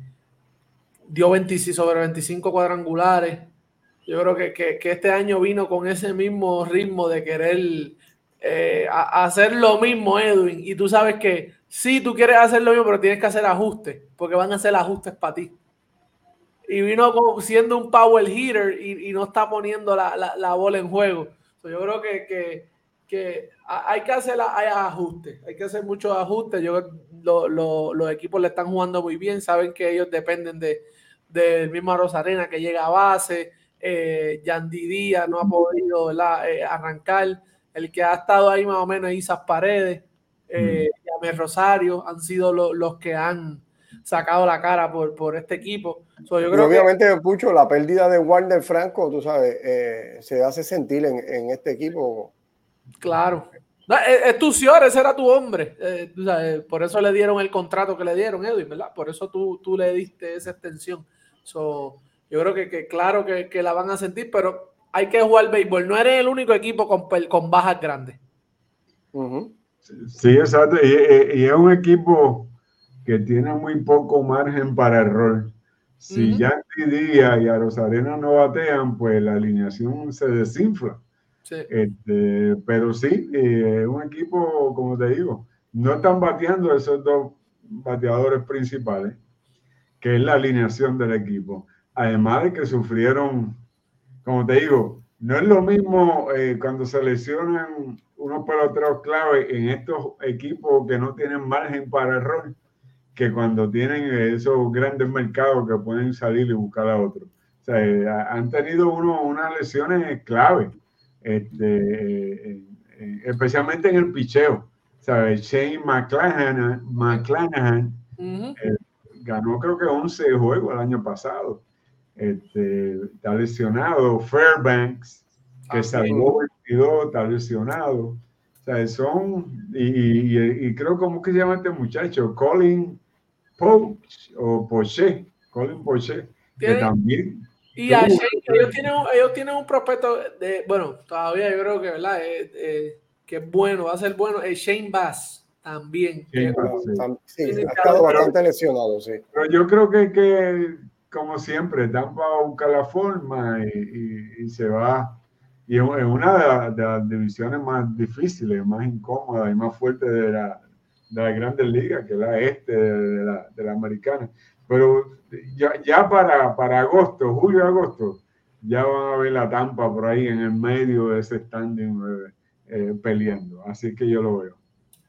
Speaker 2: dio veinticinco, sobre veinticinco cuadrangulares. Yo creo que, que, que este año vino con ese mismo ritmo de querer eh, a, a hacer lo mismo, Edwin. Y tú sabes que sí, tú quieres hacer lo mismo, pero tienes que hacer ajustes, porque van a hacer ajustes para ti. Y vino como siendo un power hitter y, y no está poniendo la, la, la bola en juego. So, yo creo que, que, que hay que hacer la, hay ajustes, hay que hacer muchos ajustes. Yo, lo, lo, los equipos le están jugando muy bien, saben que ellos dependen de del mismo Arozarena que llega a base. eh, Yandy Díaz no ha podido eh, arrancar. El que ha estado ahí más o menos es Isas Paredes, eh, mm. y Amel Rosario han sido lo, los que han sacado la cara por, por este equipo. So, yo
Speaker 3: y
Speaker 2: creo
Speaker 3: obviamente,
Speaker 2: que,
Speaker 3: Pucho, la pérdida de Wander Franco, tú sabes, eh, se hace sentir en, en este equipo.
Speaker 2: Claro. No, es, es tu señor, ese era tu hombre. Eh, tú sabes, por eso le dieron el contrato que le dieron, Edwin, ¿verdad? Por eso tú, tú le diste esa extensión. So, yo creo que, que claro que, que la van a sentir, pero hay que jugar béisbol. No eres el único equipo con, con bajas grandes.
Speaker 3: Uh-huh.
Speaker 4: Sí, exacto. Y, y es un equipo que tiene muy poco margen para error. Si uh-huh. Yandy Díaz y Arozarena no batean, pues la alineación se desinfla. Sí. Este, pero sí, es eh, un equipo, como te digo, no están bateando esos dos bateadores principales, que es la alineación del equipo. Además de que sufrieron, como te digo, no es lo mismo eh, cuando se lesionan unos peloteros clave en estos equipos que no tienen margen para error, que cuando tienen esos grandes mercados que pueden salir y buscar a otros. O sea, eh, han tenido uno, unas lesiones clave. Este, eh, eh, especialmente en el picheo, ¿sabes? Shane McClanahan, McClanahan uh-huh. eh, ganó creo que once juegos el año pasado. Este, está lesionado. Fairbanks, que salvó veintidós, está lesionado. O sea, son, y, y, y creo, ¿cómo que se llama este muchacho? Colin Poche, o Poche, Colin Poche, que también.
Speaker 2: Y a Shane, ellos tienen, ellos tienen un prospecto de, bueno, todavía yo creo que, ¿verdad? Eh, eh, que es bueno, va a ser bueno. Eh, Shane Bass también.
Speaker 3: Shane Bass, sí, sí, ha estado bastante lesionado, sí.
Speaker 4: Pero yo creo que, que como siempre, Tampa va a buscar la forma y, y, y se va. Y es una de, la, de las divisiones más difíciles, más incómodas y más fuertes de la, de las grandes ligas, que es la este de la, de la americana. Pero ya, ya para, para agosto, julio, agosto, ya van a ver la Tampa por ahí en el medio de ese standing eh, eh, peleando. Así que yo lo veo.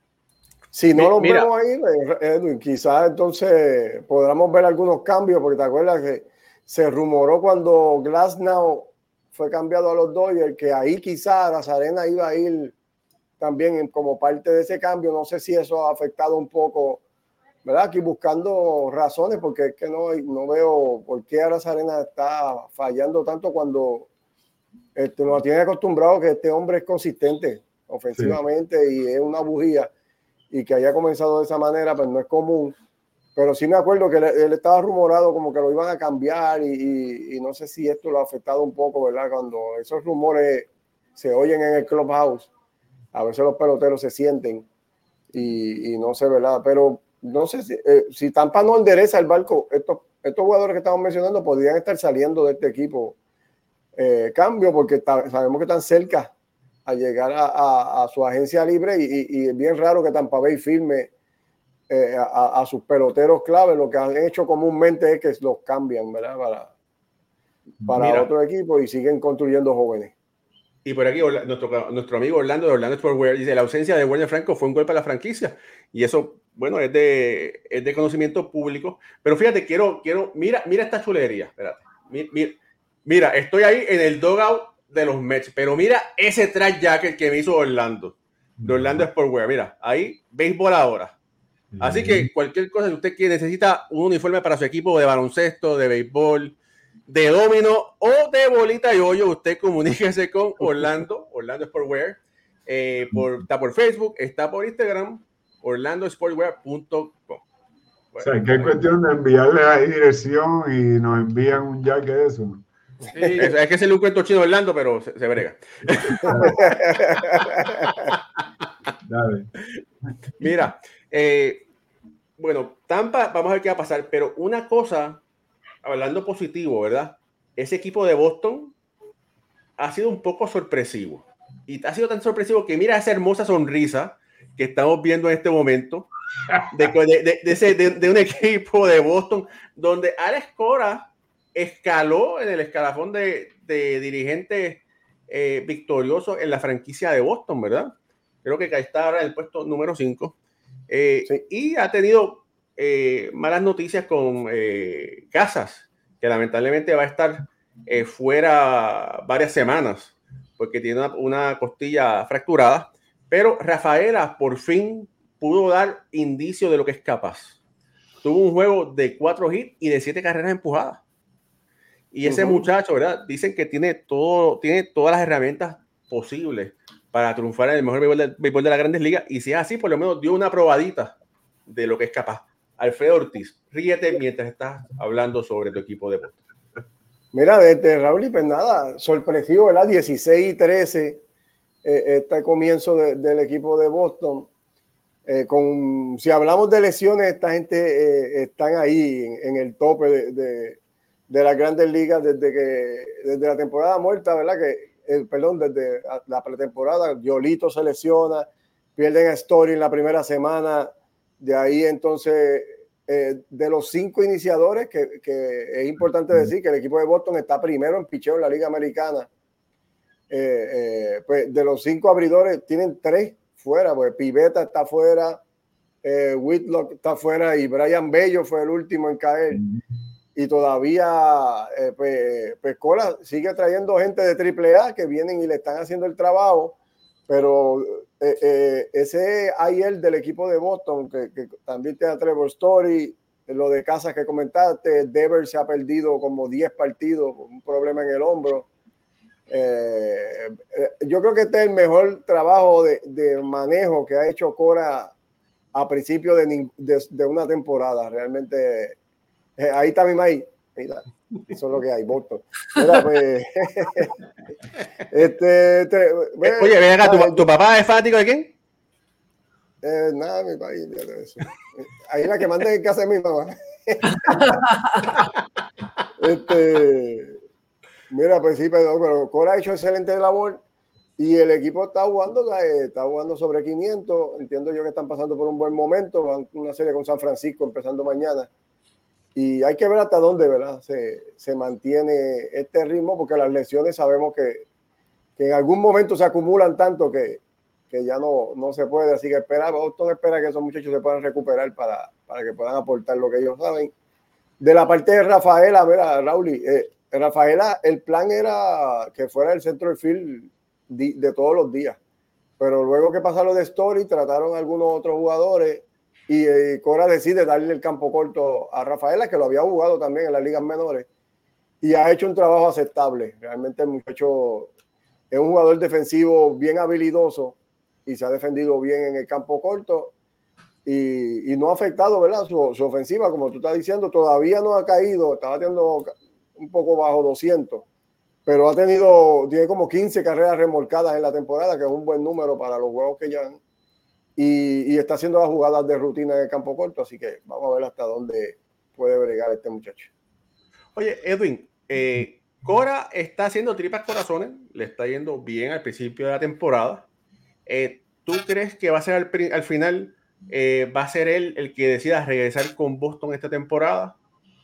Speaker 3: Si no los Mira. vemos ahí, Edwin, quizás entonces podamos ver algunos cambios, porque te acuerdas que se rumoró cuando Glasnow fue cambiado a los Dodgers, que ahí quizás Arozarena iba a ir también como parte de ese cambio. No sé si eso ha afectado un poco, ¿verdad? Aquí buscando razones, porque es que no, no veo por qué Arozarena está fallando tanto cuando este, nos tiene acostumbrado que este hombre es consistente ofensivamente sí. y es una bujía, y que haya comenzado de esa manera, pues no es común. Pero sí me acuerdo que él, él estaba rumorado como que lo iban a cambiar y, y, y no sé si esto lo ha afectado un poco, ¿verdad? Cuando esos rumores se oyen en el clubhouse, a veces los peloteros se sienten y, y no sé, ¿verdad? Pero no sé si, eh, si Tampa no endereza el barco, estos, estos jugadores que estamos mencionando podrían estar saliendo de este equipo eh, cambio, porque está, sabemos que están cerca a llegar a, a, a su agencia libre y, y, y es bien raro que Tampa Bay firme eh, a, a sus peloteros clave. Lo que han hecho comúnmente es que los cambian, ¿verdad? Para, para Mira, otro equipo y siguen construyendo jóvenes.
Speaker 1: Y por aquí nuestro, nuestro amigo Orlando de Orlando Sportswear dice: la ausencia de Wander Franco fue un golpe a la franquicia, y eso, bueno, es de, es de conocimiento público. Pero fíjate, quiero, quiero, mira, mira esta chulería, espérate, mira, mira, estoy ahí en el dugout de los Mets, pero mira ese track jacket que me hizo Orlando, de Orlando Sportswear. Mira, ahí, béisbol ahora. Así que cualquier cosa que usted quiera, necesita un uniforme para su equipo de baloncesto, de béisbol, de domino o de bolita y hoyo, usted comuníquese con Orlando, Orlando Sportswear. Eh, por, está por Facebook, está por Instagram, orlando sportswear punto com.
Speaker 4: Bueno, o sea, que es cuestión de enviarle la dirección y nos envían un jacket de eso.
Speaker 1: Sí. Es, es que hacerle un cuento chino a Orlando, pero se, se brega.
Speaker 4: Dale.
Speaker 1: Mira, eh, bueno, Tampa, vamos a ver qué va a pasar, pero una cosa, hablando positivo, ¿verdad? Ese equipo de Boston ha sido un poco sorpresivo. Y ha sido tan sorpresivo que mira esa hermosa sonrisa que estamos viendo en este momento de, de, de, de, ese, de, de un equipo de Boston donde Alex Cora escaló en el escalafón de, de dirigente eh, victorioso en la franquicia de Boston, ¿verdad? Creo que está ahora en el puesto número cinco. Eh, sí. Y ha tenido eh, malas noticias con eh, Casas, que lamentablemente va a estar eh, fuera varias semanas porque tiene una, una costilla fracturada, pero Rafaela por fin pudo dar indicio de lo que es capaz. Tuvo un juego de cuatro hits y de siete carreras empujadas. Y ese uh-huh. muchacho, ¿verdad? Dicen que tiene, todo, tiene todas las herramientas posibles para triunfar en el mejor béisbol de, béisbol de las Grandes Ligas, y si es así, por lo menos dio una probadita de lo que es capaz. Alfredo Ortiz, ríete mientras estás hablando sobre tu equipo de Boston.
Speaker 3: Mira, desde Raúl, y pues nada, sorpresivo, ¿verdad? dieciséis y trece, eh, este comienzo de, del equipo de Boston. Eh, con, si hablamos de lesiones, esta gente eh, están ahí en, en el tope de, de, de las Grandes Ligas desde que desde la temporada muerta, ¿verdad? Que, eh, perdón, desde la pretemporada, Yolito se lesiona, pierden a Story en la primera semana, de ahí entonces, eh, de los cinco iniciadores, que, que es importante decir que el equipo de Boston está primero en picheo en la Liga Americana, eh, eh, pues de los cinco abridores tienen tres fuera, pues Pivetta está fuera, eh, Whitlock está fuera y Brian Bello fue el último en caer. Y todavía eh, pues, pues Cora sigue trayendo gente de triple A que vienen y le están haciendo el trabajo, pero eh, eh, ese ayer del equipo de Boston, que, que también tiene a Trevor Story, lo de Casas que comentaste, Devers se ha perdido como diez partidos con un problema en el hombro. Eh, eh, yo creo que este es el mejor trabajo de, de manejo que ha hecho Cora a principio de, de, de una temporada. Realmente, eh, ahí está mi maíz. Mira, eso es lo que hay, Boston. Mira, pues, este, este,
Speaker 1: eh, oye, ven acá, ¿tu, ¿tu papá es fanático de quién?
Speaker 3: Eh, nada, mi país. Ahí la que manda en casa de mi mamá. este. Mira, pues sí, pero, pero Cora ha hecho excelente labor y el equipo está jugando, está jugando sobre quinientos. Entiendo yo que están pasando por un buen momento. Van una serie con San Francisco empezando mañana. Y hay que ver hasta dónde, ¿verdad? Se, se mantiene este ritmo, porque las lesiones sabemos que, que en algún momento se acumulan tanto que, que ya no, no se puede. Así que espera, Boston espera que esos muchachos se puedan recuperar para, para que puedan aportar lo que ellos saben. De la parte de Rafaela, mira, Raúl, eh, Rafaela, el plan era que fuera el centro del field de, de todos los días, pero luego que pasaron de Story, trataron a algunos otros jugadores y eh, Cora decide darle el campo corto a Rafaela, que lo había jugado también en las ligas menores y ha hecho un trabajo aceptable. Realmente el muchacho es un jugador defensivo bien habilidoso y se ha defendido bien en el campo corto y, y no ha afectado, ¿verdad? Su, su ofensiva, como tú estás diciendo, todavía no ha caído, estaba teniendo un poco bajo doscientos, pero ha tenido, tiene como quince carreras remolcadas en la temporada, que es un buen número para los juegos que llevan, y, y está haciendo las jugadas de rutina en el campo corto, así que vamos a ver hasta dónde puede bregar este muchacho.
Speaker 1: Oye, Edwin, eh, Cora está haciendo tripas corazones, le está yendo bien al principio de la temporada. Eh, ¿Tú crees que va a ser al, al final, eh, va a ser él el que decida regresar con Boston esta temporada?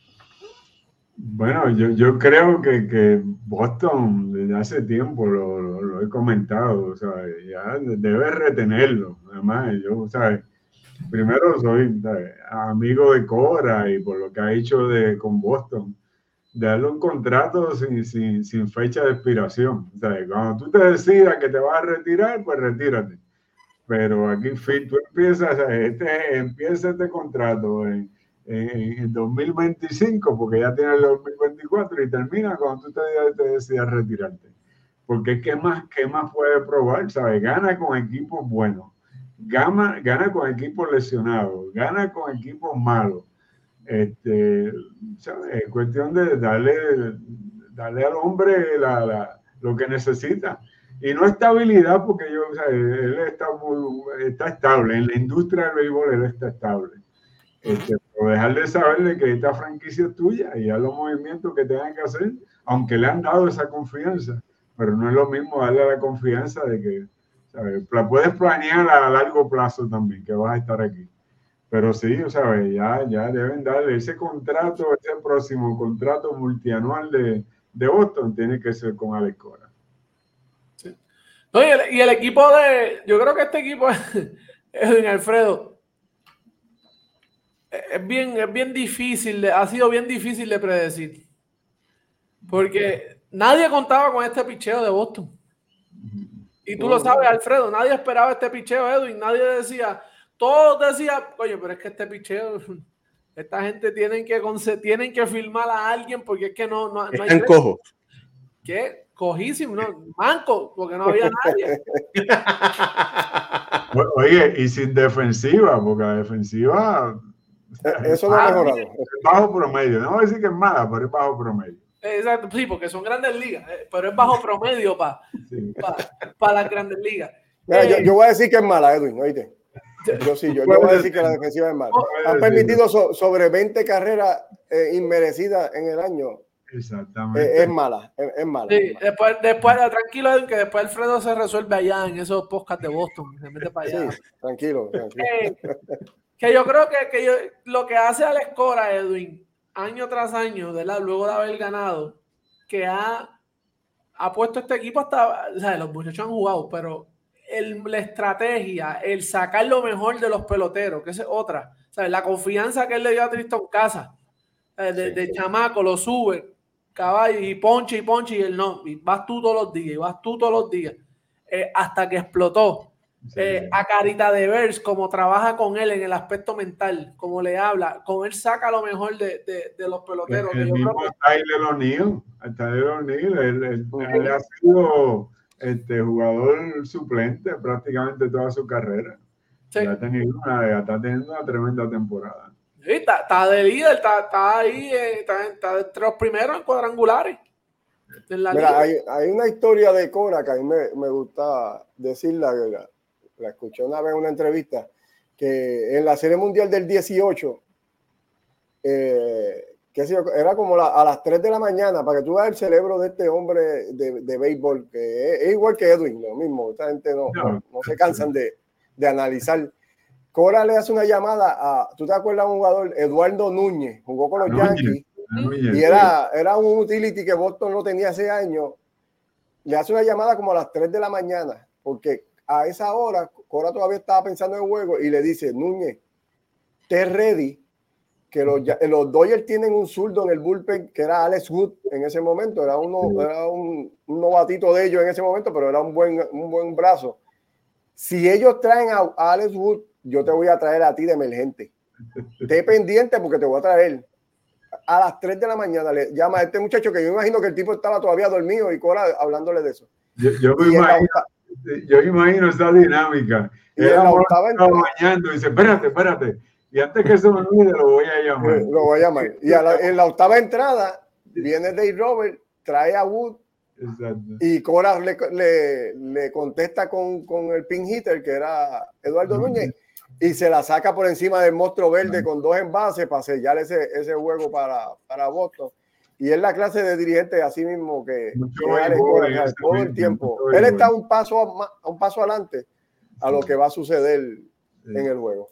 Speaker 4: Bueno, yo, yo creo que, que Boston desde hace tiempo lo, lo, lo he comentado, o sea, ya debe retenerlo. Además, yo, ¿sabes? Primero soy, ¿sabes?, amigo de Cora y por lo que ha hecho de, con Boston, darle un contrato sin, sin, sin fecha de expiración. ¿Sabes? Cuando tú te decidas que te vas a retirar, pues retírate. Pero aquí, tú empiezas, este, empieza este contrato en en, en dos mil veinticinco, porque ya tienes el dos mil veinticuatro y termina cuando tú te, te decidas retirarte. Porque ¿qué más, qué más puede probar? ¿Sabes? Gana con equipos buenos, gana, gana con equipos lesionados, gana con equipos malos. Este, ¿sabes? Es cuestión de darle, darle al hombre la, la, lo que necesita. Y no estabilidad, porque yo, o sea, él está, muy, está estable. En la industria del béisbol él está estable. Este, pero dejarle saberle que esta franquicia es tuya y a los movimientos que tengan que hacer, aunque le han dado esa confianza, pero no es lo mismo darle la confianza de que, ¿sabes?, la puedes planear a largo plazo también, que vas a estar aquí. Pero sí, ¿sabes?, ya, ya deben darle ese contrato, ese próximo contrato multianual de, de Boston, tiene que ser con Alex Cora.
Speaker 2: Sí. No, y, el, y el equipo de, yo creo que este equipo es Edwin Alfredo. Es bien, es bien difícil, de, ha sido bien difícil de predecir. Porque nadie contaba con este picheo de Boston. Y tú lo sabes, Alfredo, nadie esperaba este picheo, Edwin. Nadie decía, todos decían, oye, pero es que este picheo, esta gente tienen que, tienen que firmar a alguien porque es que no, no, no hay...
Speaker 1: Están cojos.
Speaker 2: ¿Qué? cojísimo, ¿no? Manco, porque no había nadie.
Speaker 4: Oye, y sin defensiva, porque la defensiva...
Speaker 3: Eso no ha mejorado.
Speaker 4: Es bajo promedio. No voy a decir que es mala, pero es bajo promedio.
Speaker 2: Exacto, sí, porque son grandes ligas, pero es bajo promedio para sí. pa, pa las grandes ligas.
Speaker 3: Mira, eh, yo, yo voy a decir que es mala, Edwin, ¿oíste? Yo sí, yo, yo voy a decir que la defensiva es mala. Han permitido so, sobre veinte carreras eh, inmerecidas en el año.
Speaker 4: Exactamente.
Speaker 3: Eh, es mala, es, es mala.
Speaker 2: Sí,
Speaker 3: es mala.
Speaker 2: después, después, tranquilo, Edwin, que después Alfredo se resuelve allá en esos podcasts de Boston. Se mete para allá.
Speaker 3: Sí, tranquilo, tranquilo.
Speaker 2: Eh, que yo creo que, que yo, lo que hace Alex Cora, Edwin, año tras año, ¿verdad? Luego de haber ganado, que ha, ha puesto este equipo hasta, o sea, los muchachos han jugado, pero el, la estrategia, el sacar lo mejor de los peloteros, que esa es otra, o sea, la confianza que él le dio a Tristan Casa, de, de, de chamaco, lo sube, caballo, y ponche, y ponche, y él no, y vas tú todos los días, y vas tú todos los días, eh, hasta que explotó. Sí, eh, sí. A Carita de Vers, como trabaja con él en el aspecto mental, como le habla, con él saca lo mejor de, de, de los peloteros.
Speaker 4: El, el
Speaker 2: yo
Speaker 4: mismo
Speaker 2: creo que...
Speaker 4: Tyler O'Neill, Tyler O'Neill, él, él, él ha sido este, jugador suplente prácticamente toda su carrera. Sí. Y ha tenido una, está teniendo una tremenda temporada.
Speaker 2: Sí, está, está de líder, está, está ahí, eh, está, está entre los primeros en cuadrangulares. En la
Speaker 3: Mira, hay, hay una historia de Cora que a mí me, me gusta decirla, la, la escuché una vez en una entrevista, que en la Serie Mundial del dieciocho, eh, que era como la, a las tres de la mañana, para que tú veas el cerebro de este hombre de, de béisbol, que es, es igual que Edwin, lo mismo, esta gente no, no, no se cansan de, de analizar. Cora le hace una llamada a, ¿tú te acuerdas de un jugador? Eduardo Núñez, jugó con los Núñez, Yankees, Núñez, y era, era un utility que Boston no tenía hace años. Le hace una llamada como a las tres de la mañana, porque a esa hora Cora todavía estaba pensando en el juego, y le dice, Núñez, te ready, que los, los Dodgers tienen un zurdo en el bullpen, que era Alex Wood en ese momento, era, uno, era un, un novatito de ellos en ese momento, pero era un buen, un buen brazo. Si ellos traen a, a Alex Wood, yo te voy a traer a ti de emergente. Esté pendiente porque te voy a traer. A las tres de la mañana le llama a este muchacho, que yo imagino que el tipo estaba todavía dormido, y Cora hablándole de eso.
Speaker 4: Yo, yo, me, imagino, yo me imagino esa dinámica. Y él estaba bañando y dice, espérate, espérate. Y antes que se me olvide, lo voy a llamar.
Speaker 3: Eh, lo voy a llamar. Y a la, en la octava entrada viene Dave Robert, trae a Wood. Exacto. Y Cora le, le, le contesta con, con el pin hitter, que era Eduardo uh-huh. Núñez, y se la saca por encima del monstruo verde uh-huh. con dos envases para sellar ese, ese juego para, para Boston. Y es la clase de dirigente así mismo que, que Alex Cora, todo el tiempo. Él está un paso, a, un paso adelante a lo que va a suceder sí. en el juego.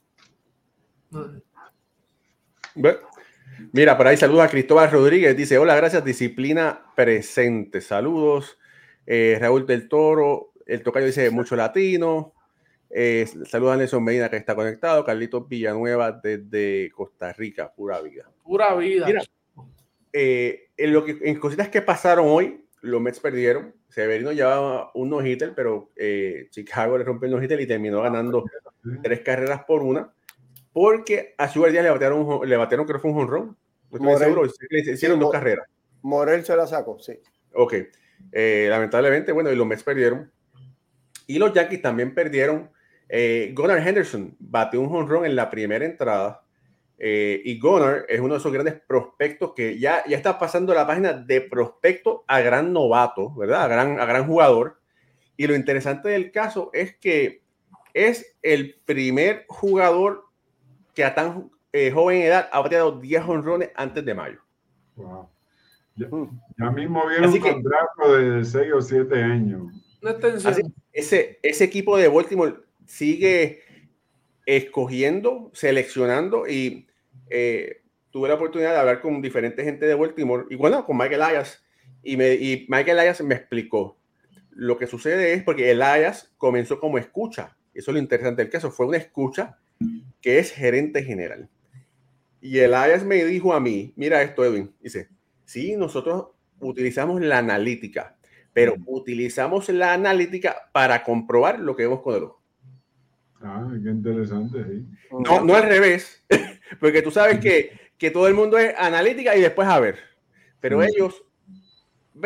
Speaker 1: Bueno. Mira, por ahí saluda a Cristóbal Rodríguez, dice, hola, gracias, disciplina presente, saludos. Eh, Raúl del Toro, el tocayo dice, mucho latino. Eh, saluda a Nelson Medina, que está conectado. Carlitos Villanueva desde Costa Rica, pura vida.
Speaker 2: Pura vida.
Speaker 1: Mira, eh, en, lo que, en cositas que pasaron hoy, los Mets perdieron. Severino llevaba un no-hitter, pero eh, Chicago le rompió el no-hitter y terminó ganando tres carreras por una. Porque a Sugar Díaz le batearon, le batearon, creo que fue un jonrón. No estoy seguro, le hicieron sí, dos carreras.
Speaker 3: Morel se la sacó, sí.
Speaker 1: Ok. Eh, lamentablemente, bueno, y los Mets perdieron. Y los Yankees también perdieron. Eh, Gunnar Henderson bateó un jonrón en la primera entrada. Eh, y Gunnar es uno de esos grandes prospectos que ya, ya está pasando la página de prospecto a gran novato, ¿verdad? A gran, a gran jugador. Y lo interesante del caso es que es el primer jugador que a tan eh, joven edad ha bateado diez jonrones antes de mayo.
Speaker 4: Wow. Ya, ya mismo viene un que, contrato de seis o siete años.
Speaker 1: Así, ese, ese equipo de Baltimore sigue escogiendo, seleccionando, y eh, tuve la oportunidad de hablar con diferente gente de Baltimore, y bueno, con Michael Elias, y, me, y Michael Elias me explicó. Lo que sucede es porque Elias comenzó como escucha. Eso es lo interesante del caso. Fue una escucha que es gerente general. Y el Elias me dijo a mí, mira esto, Edwin, dice, sí, nosotros utilizamos la analítica, pero utilizamos la analítica para comprobar lo que vemos con el ojo.
Speaker 4: Ah, qué interesante, sí.
Speaker 1: No, no al revés, porque tú sabes que, que todo el mundo es analítica y después a ver, pero sí. ellos ven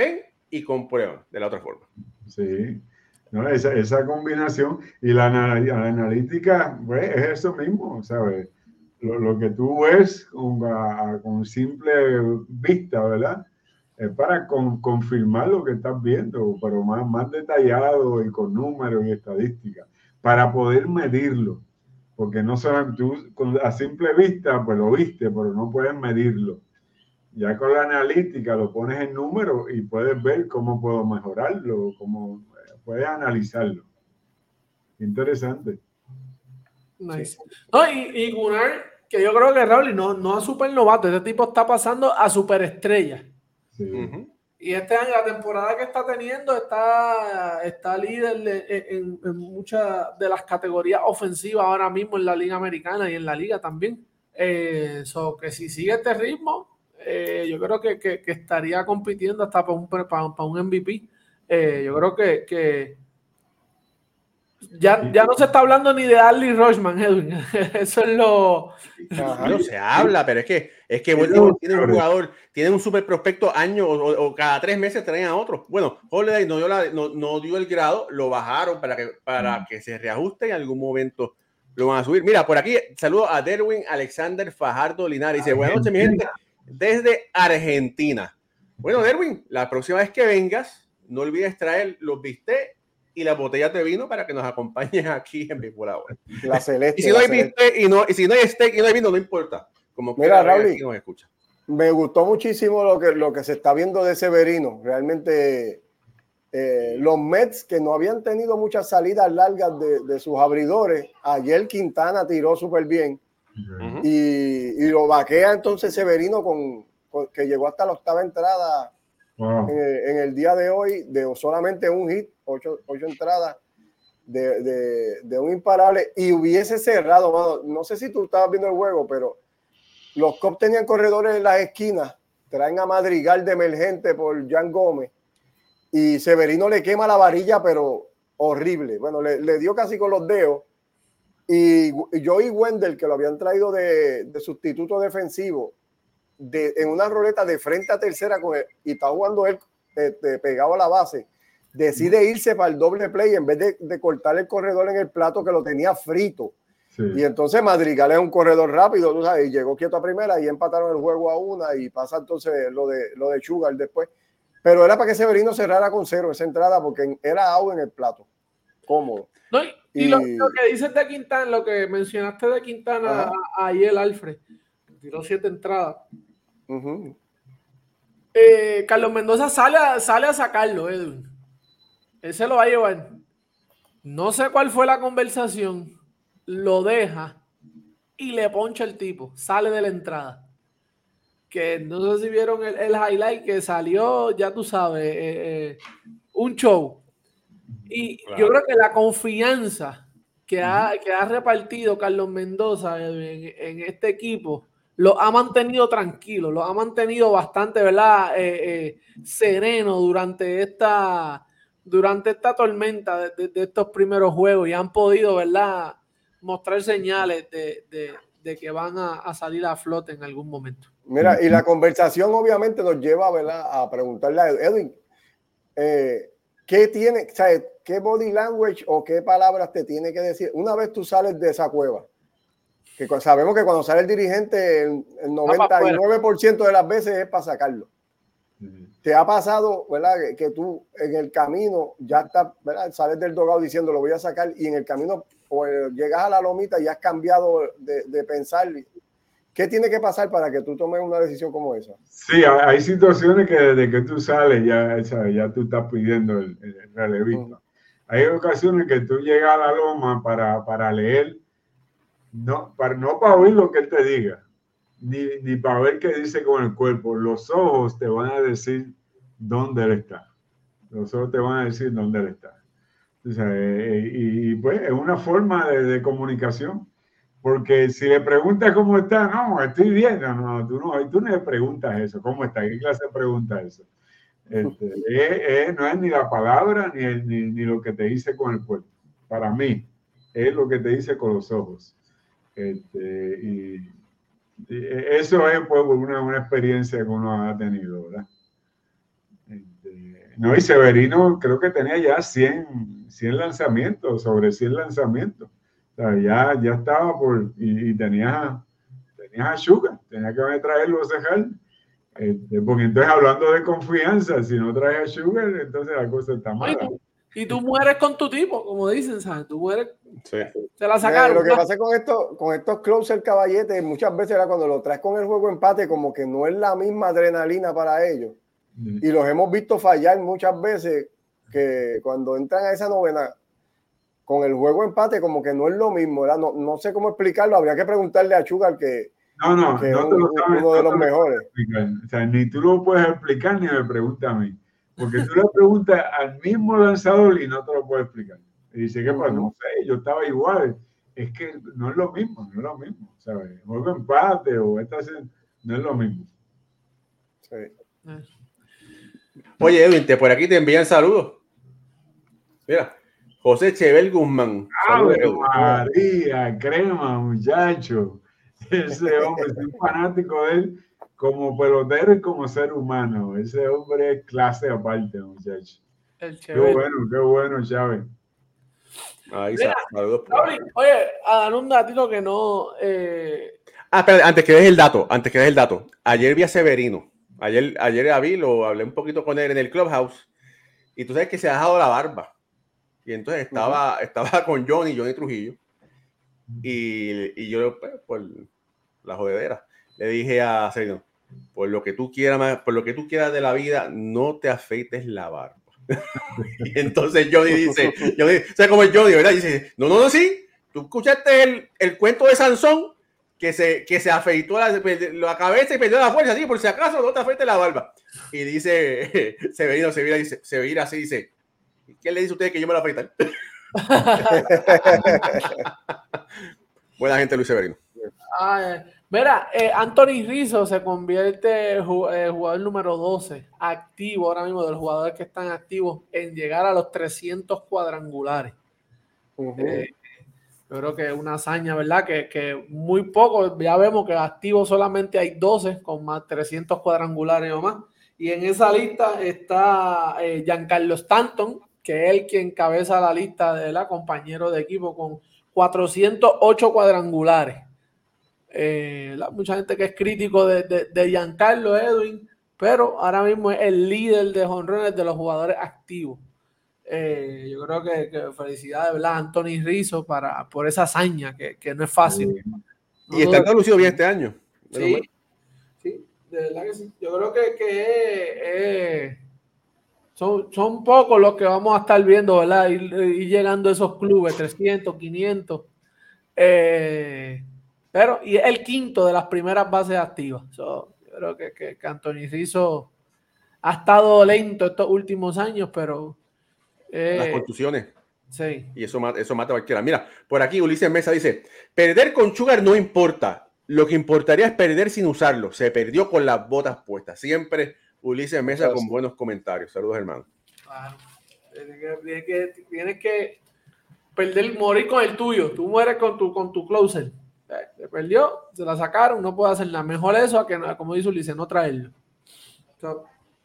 Speaker 1: y comprueban de la otra forma.
Speaker 4: Sí, no, esa, esa combinación y la, la analítica, pues, es eso mismo, ¿sabes? Lo, lo que tú ves con, a, con simple vista, ¿verdad? Es para con, confirmar lo que estás viendo, pero más, más detallado y con números y estadísticas, para poder medirlo. Porque no solamente tú con, a simple vista, pues lo viste, pero no puedes medirlo. Ya con la analítica lo pones en números y puedes ver cómo puedo mejorarlo, cómo puedes analizarlo. Interesante.
Speaker 2: Nice. Sí. No, y, y Gunnar, que yo creo que Raúl no, no a super novato, este tipo está pasando a superestrella.
Speaker 4: Sí.
Speaker 2: Uh-huh. Y este año, la temporada que está teniendo, está, está líder de, en, en muchas de las categorías ofensivas ahora mismo en la Liga Americana y en la Liga también. Eh, so que si sigue este ritmo, eh, yo creo que, que, que estaría compitiendo hasta para un, para, para un M V P. Eh, yo creo que, que Ya, ya no se está hablando ni de Adley Rutschman, Edwin. Eso es lo...
Speaker 1: No se habla, pero es que es que Baltimore tiene un jugador, tiene un super prospecto año o, o cada tres meses traen a otro. Bueno, Holiday no dio, la, no, no dio el grado, lo bajaron para que, para que se reajuste, en algún momento lo van a subir. Mira, por aquí saludo a Derwin Alexander Fajardo Linares. Dice, buenas noches, mi gente, desde Argentina. Bueno, Derwin, la próxima vez que vengas, no olvides traer los bistecs y las botellas de vino para que nos acompañes aquí en Béisbol Ahora.
Speaker 3: La celeste.
Speaker 1: Y si no hay bistec y, no, y si no hay steak y no hay vino, no importa. Como
Speaker 3: Mira, Raúl,
Speaker 1: nos escucha.
Speaker 3: Me gustó muchísimo lo que, lo que se está viendo de Severino. Realmente eh, los Mets, que no habían tenido muchas salidas largas de, de sus abridores, ayer Quintana tiró súper bien. Uh-huh. y, y lo vaquea entonces Severino con, con que llegó hasta la octava entrada. Wow. En, el, en el día de hoy, de solamente un hit, ocho, ocho entradas de, de, de un imparable, y hubiese cerrado, mano. No sé si tú estabas viendo el juego, pero los Cubs tenían corredores en las esquinas, traen a Madrigal de emergente por Jan Gómez, y Severino le quema la varilla, pero horrible. Bueno, le, le dio casi con los dedos, y, y Joey Wendell, que lo habían traído de, de sustituto defensivo, De, en una roleta de frente a tercera con él, y está jugando él eh, de, pegado a la base, decide irse para el doble play en vez de, de cortar el corredor en el plato que lo tenía frito. Sí. Y entonces Madrigal es un corredor rápido, tú sabes, y llegó quieto a primera y empataron el juego a una y pasa entonces lo de, lo de Sugar después. Pero era para que Severino cerrara con cero esa entrada porque era out en el plato. Cómodo.
Speaker 2: No, y, y, y lo, lo que dices de Quintana, lo que mencionaste de Quintana ayer, Alfred, tiró siete entradas. Uh-huh. eh, Carlos Mendoza sale a, sale a sacarlo, Edwin. Él se lo va a llevar. No sé cuál fue la conversación. Lo deja y le poncha el tipo. Sale de la entrada. Que no sé si vieron el, el highlight que salió, ya tú sabes, eh, eh, un show. Y claro, yo creo que la confianza que, uh-huh. ha, que ha repartido Carlos Mendoza en, en este equipo lo ha mantenido tranquilo, lo ha mantenido bastante, ¿verdad? Eh, eh, sereno durante esta, durante esta tormenta de, de, de estos primeros juegos y han podido, ¿verdad?, mostrar señales de, de, de que van a, a salir a flote en algún momento.
Speaker 3: Mira, y la conversación obviamente nos lleva, ¿verdad?, a preguntarle a Edwin, eh, ¿qué tiene, sabes, qué body language o qué palabras te tiene que decir una vez tú sales de esa cueva? Que sabemos que cuando sale el dirigente, el, el noventa y nueve por ciento de las veces es para sacarlo. Uh-huh. ¿Te ha pasado, verdad, que, que tú en el camino ya estás, ¿verdad?, sales del dogado diciendo lo voy a sacar y en el camino o llegas a la lomita y has cambiado de, de pensar? ¿Qué tiene que pasar para que tú tomes una decisión como esa?
Speaker 4: Sí, hay situaciones que desde que tú sales ya, ya tú estás pidiendo el, el relevista. Uh-huh. Hay ocasiones que tú llegas a la loma para, para leer. No para, no para oír lo que él te diga, ni, ni para ver qué dice con el cuerpo. Los ojos te van a decir dónde él está. Los ojos te van a decir dónde él está. O sea, eh, y, y pues es una forma de, de comunicación. Porque si le preguntas cómo está, no, estoy bien. No, no, tú no, tú no le preguntas eso. ¿Cómo está? ¿Qué clase de pregunta es eso? Este, eh, eh, no es ni la palabra ni, el, ni, ni lo que te dice con el cuerpo. Para mí, es lo que te dice con los ojos. Este, y, y eso es pues una, una experiencia que uno ha tenido, ¿verdad? Este, No, y Severino creo que tenía ya cien, cien lanzamientos, sobre cien lanzamientos. O sea, ya, ya estaba por... Y, y tenías, tenías a Sugar, tenía que traerlo a cejar. Este, porque entonces, hablando de confianza, si no traes a Sugar, entonces la cosa está mala.
Speaker 2: Y tú, y tú mueres con tu tipo, como dicen, ¿sabes? Tú mueres...
Speaker 1: Sí.
Speaker 2: Se la sacaron.
Speaker 3: Lo que pasa con, esto, con estos closer caballetes, muchas veces era cuando lo traes con el juego empate, como que no es la misma adrenalina para ellos. Mm. Y los hemos visto fallar muchas veces, que cuando entran a esa novena, con el juego empate, como que no es lo mismo, ¿verdad? No, no sé cómo explicarlo, habría que preguntarle a Sugar, que,
Speaker 4: no, no,
Speaker 3: que
Speaker 4: no
Speaker 3: es
Speaker 4: te
Speaker 3: un,
Speaker 4: lo sabes,
Speaker 3: uno de
Speaker 4: no
Speaker 3: los mejores.
Speaker 4: O sea, ni tú lo puedes explicar, ni me preguntas a mí. Porque tú le preguntas al mismo lanzador y no te lo puedes explicar. Y dice, ¿qué pasa? No sé, yo estaba igual. Es que no es lo mismo, no es lo mismo, ¿sabes? Juego empate o esta, no es lo mismo.
Speaker 3: Sí.
Speaker 1: Oye, Edwin, te, por aquí te envían saludos. Mira, José Chebel Guzmán.
Speaker 4: ¡Ave María, crema, muchacho! Ese hombre, soy fanático de él como pelotero y como ser humano. Ese hombre es clase aparte, muchacho.
Speaker 2: El
Speaker 4: qué bueno, qué bueno, Chávez.
Speaker 1: Ahí
Speaker 2: Mira,
Speaker 1: saludos.
Speaker 2: Oye, a dar un datito que no... Eh...
Speaker 1: Ah, espera, antes que des el dato, antes que des el dato. Ayer vi a Severino. Ayer, ayer a vi, lo hablé un poquito con él en el clubhouse. Y tú sabes que se ha dejado la barba. Y entonces estaba, uh-huh. estaba con Johnny, Johnny Trujillo. Y, y yo, pues, por la jodedera, le dije a Severino, por lo que tú quieras, por lo que tú quieras de la vida, no te afeites la barba. Y entonces Johnny dice, Johnny, o sea, como el Johnny, ¿verdad? Y dice, no, no, no, sí. Tú escuchaste el, el cuento de Sansón, que se, que se afeitó la, la cabeza y perdió la fuerza, así, por si acaso no te afeites la barba. Y dice, Severino, se vira, dice, se vira así, dice, ¿qué le dice a usted que yo me la afeitan? Buena gente, Luis Severino.
Speaker 2: Ay, mira, eh, Anthony Rizzo se convierte en eh, jugador número doce, activo ahora mismo, de los jugadores que están activos en llegar a los trescientos cuadrangulares. Uh-huh. eh, yo creo que es una hazaña, ¿verdad? Que, que muy poco, ya vemos que activos solamente hay doce con más trescientos cuadrangulares o más. Y en esa lista está eh, Giancarlo Stanton, que es el que encabeza la lista de la compañero de equipo con cuatrocientos ocho cuadrangulares. Eh, la, mucha gente que es crítico de, de, de Giancarlo Edwin, pero ahora mismo es el líder de jonrones de los jugadores activos. Eh, yo creo que, que felicidades, ¿verdad? Anthony Rizzo para, por esa hazaña que, que no es fácil.
Speaker 1: Y no, está lucido bien este año.
Speaker 2: Sí, sí, de verdad que sí. Yo creo que, que eh, son, son pocos los que vamos a estar viendo, ¿verdad? Y, y llegando a esos clubes, trescientos, quinientos. Eh, pero, y es el quinto de las primeras bases activas. So, yo creo que, que, que Anthony Rizzo ha estado lento estos últimos años, pero...
Speaker 1: Eh, las contusiones.
Speaker 2: Sí.
Speaker 1: Y eso, eso mata a cualquiera. Mira, por aquí Ulises Mesa dice, perder con Sugar no importa. Lo que importaría es perder sin usarlo. Se perdió con las botas puestas. Siempre Ulises Mesa Muchas con sí. buenos comentarios. Saludos, hermano.
Speaker 2: Claro. Tienes que, tienes que, tienes que perder, morir con el tuyo. Tú mueres con tu, con tu closer. Se perdió, se la sacaron, no puede hacer nada. Mejor eso a que, como dice Ulises, no traerlo. So,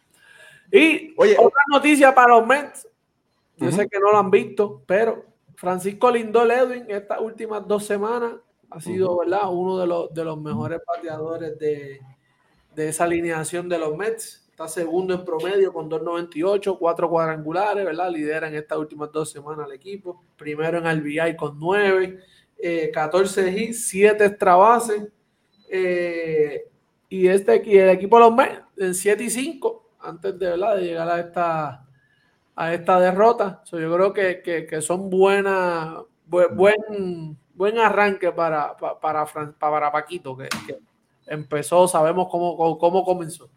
Speaker 2: y Oye, otra noticia para los Mets. Yo uh-huh. sé que no lo han visto, pero Francisco Lindor Edwin estas últimas dos semanas ha sido, uh-huh. ¿verdad? Uno de los, de los mejores bateadores de, de esa alineación de los Mets. Está segundo en promedio con dos noventa y ocho, cuatro cuadrangulares, ¿verdad? Lidera en estas últimas dos semanas al equipo. Primero en R B I con nueve, eh, catorce hits, siete extra bases. Eh, y, este, y el equipo de los Mets en siete y cinco, antes de, ¿verdad? de llegar a esta... a esta derrota. So, yo creo que, que, que son buenas, buen, buen, buen arranque para, para, para, para Paquito, que, que empezó, sabemos cómo, cómo, cómo comenzó.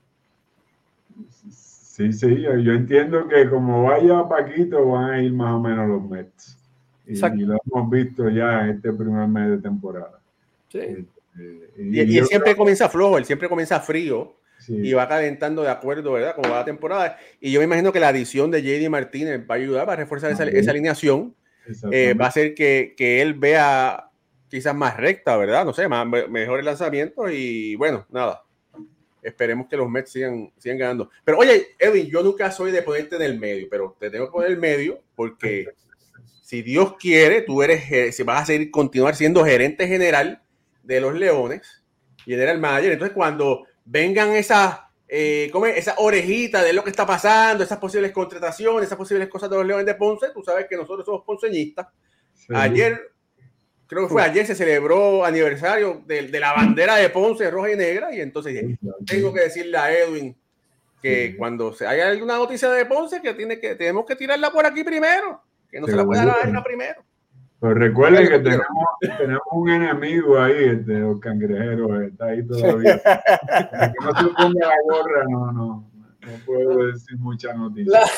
Speaker 4: Sí, sí, yo, yo entiendo que como vaya Paquito van a ir más o menos los Mets. Y, y lo hemos visto ya en este primer mes de temporada.
Speaker 2: Sí.
Speaker 1: Eh, eh, y, y, y él siempre creo... comienza flojo, él siempre comienza frío. Sí. Y va calentando de acuerdo, ¿verdad? Como va la temporada. Y yo me imagino que la adición de J D Martínez va a ayudar, va a reforzar esa, esa alineación. Eh, va a hacer que, que él vea quizás más recta, ¿verdad? No sé, más, mejores lanzamientos y bueno, nada. esperemos que los Mets sigan, sigan ganando. Pero oye, Edwin, yo nunca soy de ponerte en el medio, pero te tengo que poner en el medio porque si Dios quiere, tú eres, si vas a seguir, continuar siendo gerente general de los Leones, general manager. Entonces, cuando vengan esas, eh, ¿cómo es? Esas orejitas de lo que está pasando, esas posibles contrataciones, esas posibles cosas de los Leones de Ponce, tú sabes que nosotros somos ponceñistas. Sí. Ayer, creo que fue ayer, se celebró aniversario de, de la bandera de Ponce, roja y negra, y entonces sí, tengo que decirle a Edwin que sí. cuando se haya alguna noticia de Ponce, que, tiene que tenemos que tirarla por aquí primero, que no sí, se la pueda dar a ella primero.
Speaker 4: Pues recuerden que tenemos, tenemos un enemigo ahí, este, los cangrejeros, está ahí todavía. Para que no se ponga la gorra, no, no, no puedo decir muchas noticias.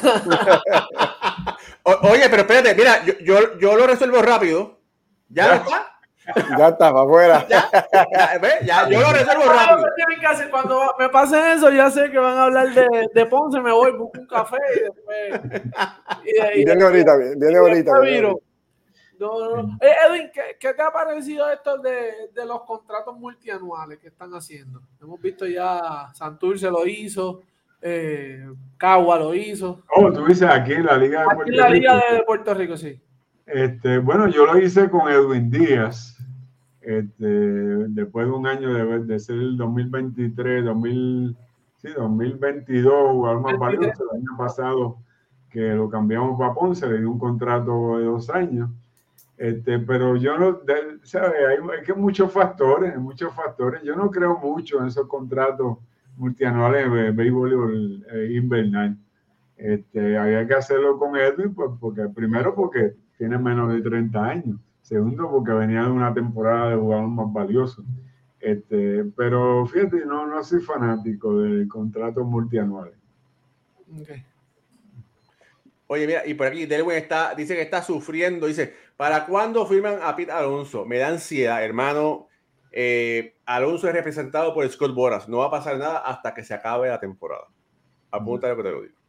Speaker 1: O, oye, pero espérate, mira, yo, yo, yo lo resuelvo rápido. ¿Ya, ¿Ya? está?
Speaker 3: Ya está, para afuera.
Speaker 1: ¿Ya? Ya, ya, yo lo resuelvo rápido.
Speaker 2: Cuando me pasen eso, ya sé que van a hablar de, de Ponce, me voy, busco un café y después...
Speaker 3: Y, y, y viene ahorita, viene ahorita. Viene.
Speaker 2: No, no. Eh, Edwin, ¿qué, ¿qué te ha parecido esto de, de los contratos multianuales que están haciendo? Hemos visto ya, Santurce lo hizo, eh, Cagua lo hizo.
Speaker 4: Oh, tú dices aquí en la Liga de
Speaker 2: aquí
Speaker 4: Puerto
Speaker 2: en la
Speaker 4: Rico.
Speaker 2: Liga de, de Puerto Rico, sí.
Speaker 4: Este, bueno, yo lo hice con Edwin Díaz, este, después de un año de, de ser el dos mil veintitrés, dos mil, sí, dos mil veintidós, jugador más valioso. El año pasado que lo cambiamos para Ponce, le dio un contrato de dos años. Este, pero yo no, ¿sabes? Hay, hay que muchos factores, muchos factores. Yo no creo mucho en esos contratos multianuales de béisbol eh, invernal. Este, había que hacerlo con Edwin, pues, porque primero porque tiene menos de treinta años, segundo porque venía de una temporada de jugador más valioso. Este, pero fíjate, no, no soy fanático de contratos multianuales.
Speaker 2: Okay.
Speaker 1: Oye, mira, y por aquí Delwin está, dice que está sufriendo, dice, ¿para cuándo firman a Pete Alonso? Me da ansiedad, hermano. Eh, Alonso es representado por Scott Boras. No va a pasar nada hasta que se acabe la temporada. Apunta lo que te lo digo.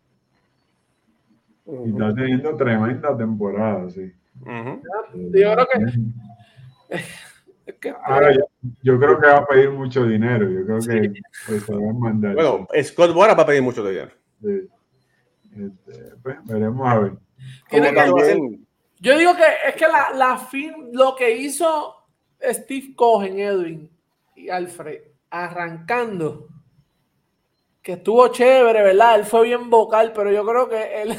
Speaker 4: Y está teniendo tremenda temporada, sí.
Speaker 2: Uh-huh. Yo creo que...
Speaker 4: Es que ahora yo, yo creo que va a pedir mucho dinero. Yo creo sí. que pues, se va a mandar.
Speaker 1: Bueno, Scott Boras va a pedir mucho dinero.
Speaker 4: Sí. Este, pues, veremos a ver.
Speaker 3: Como también...
Speaker 2: Yo digo que es que la, la film, lo que hizo Steve Cohen, Edwin y Alfred, arrancando, que estuvo chévere, ¿verdad? Él fue bien vocal, pero yo creo que él,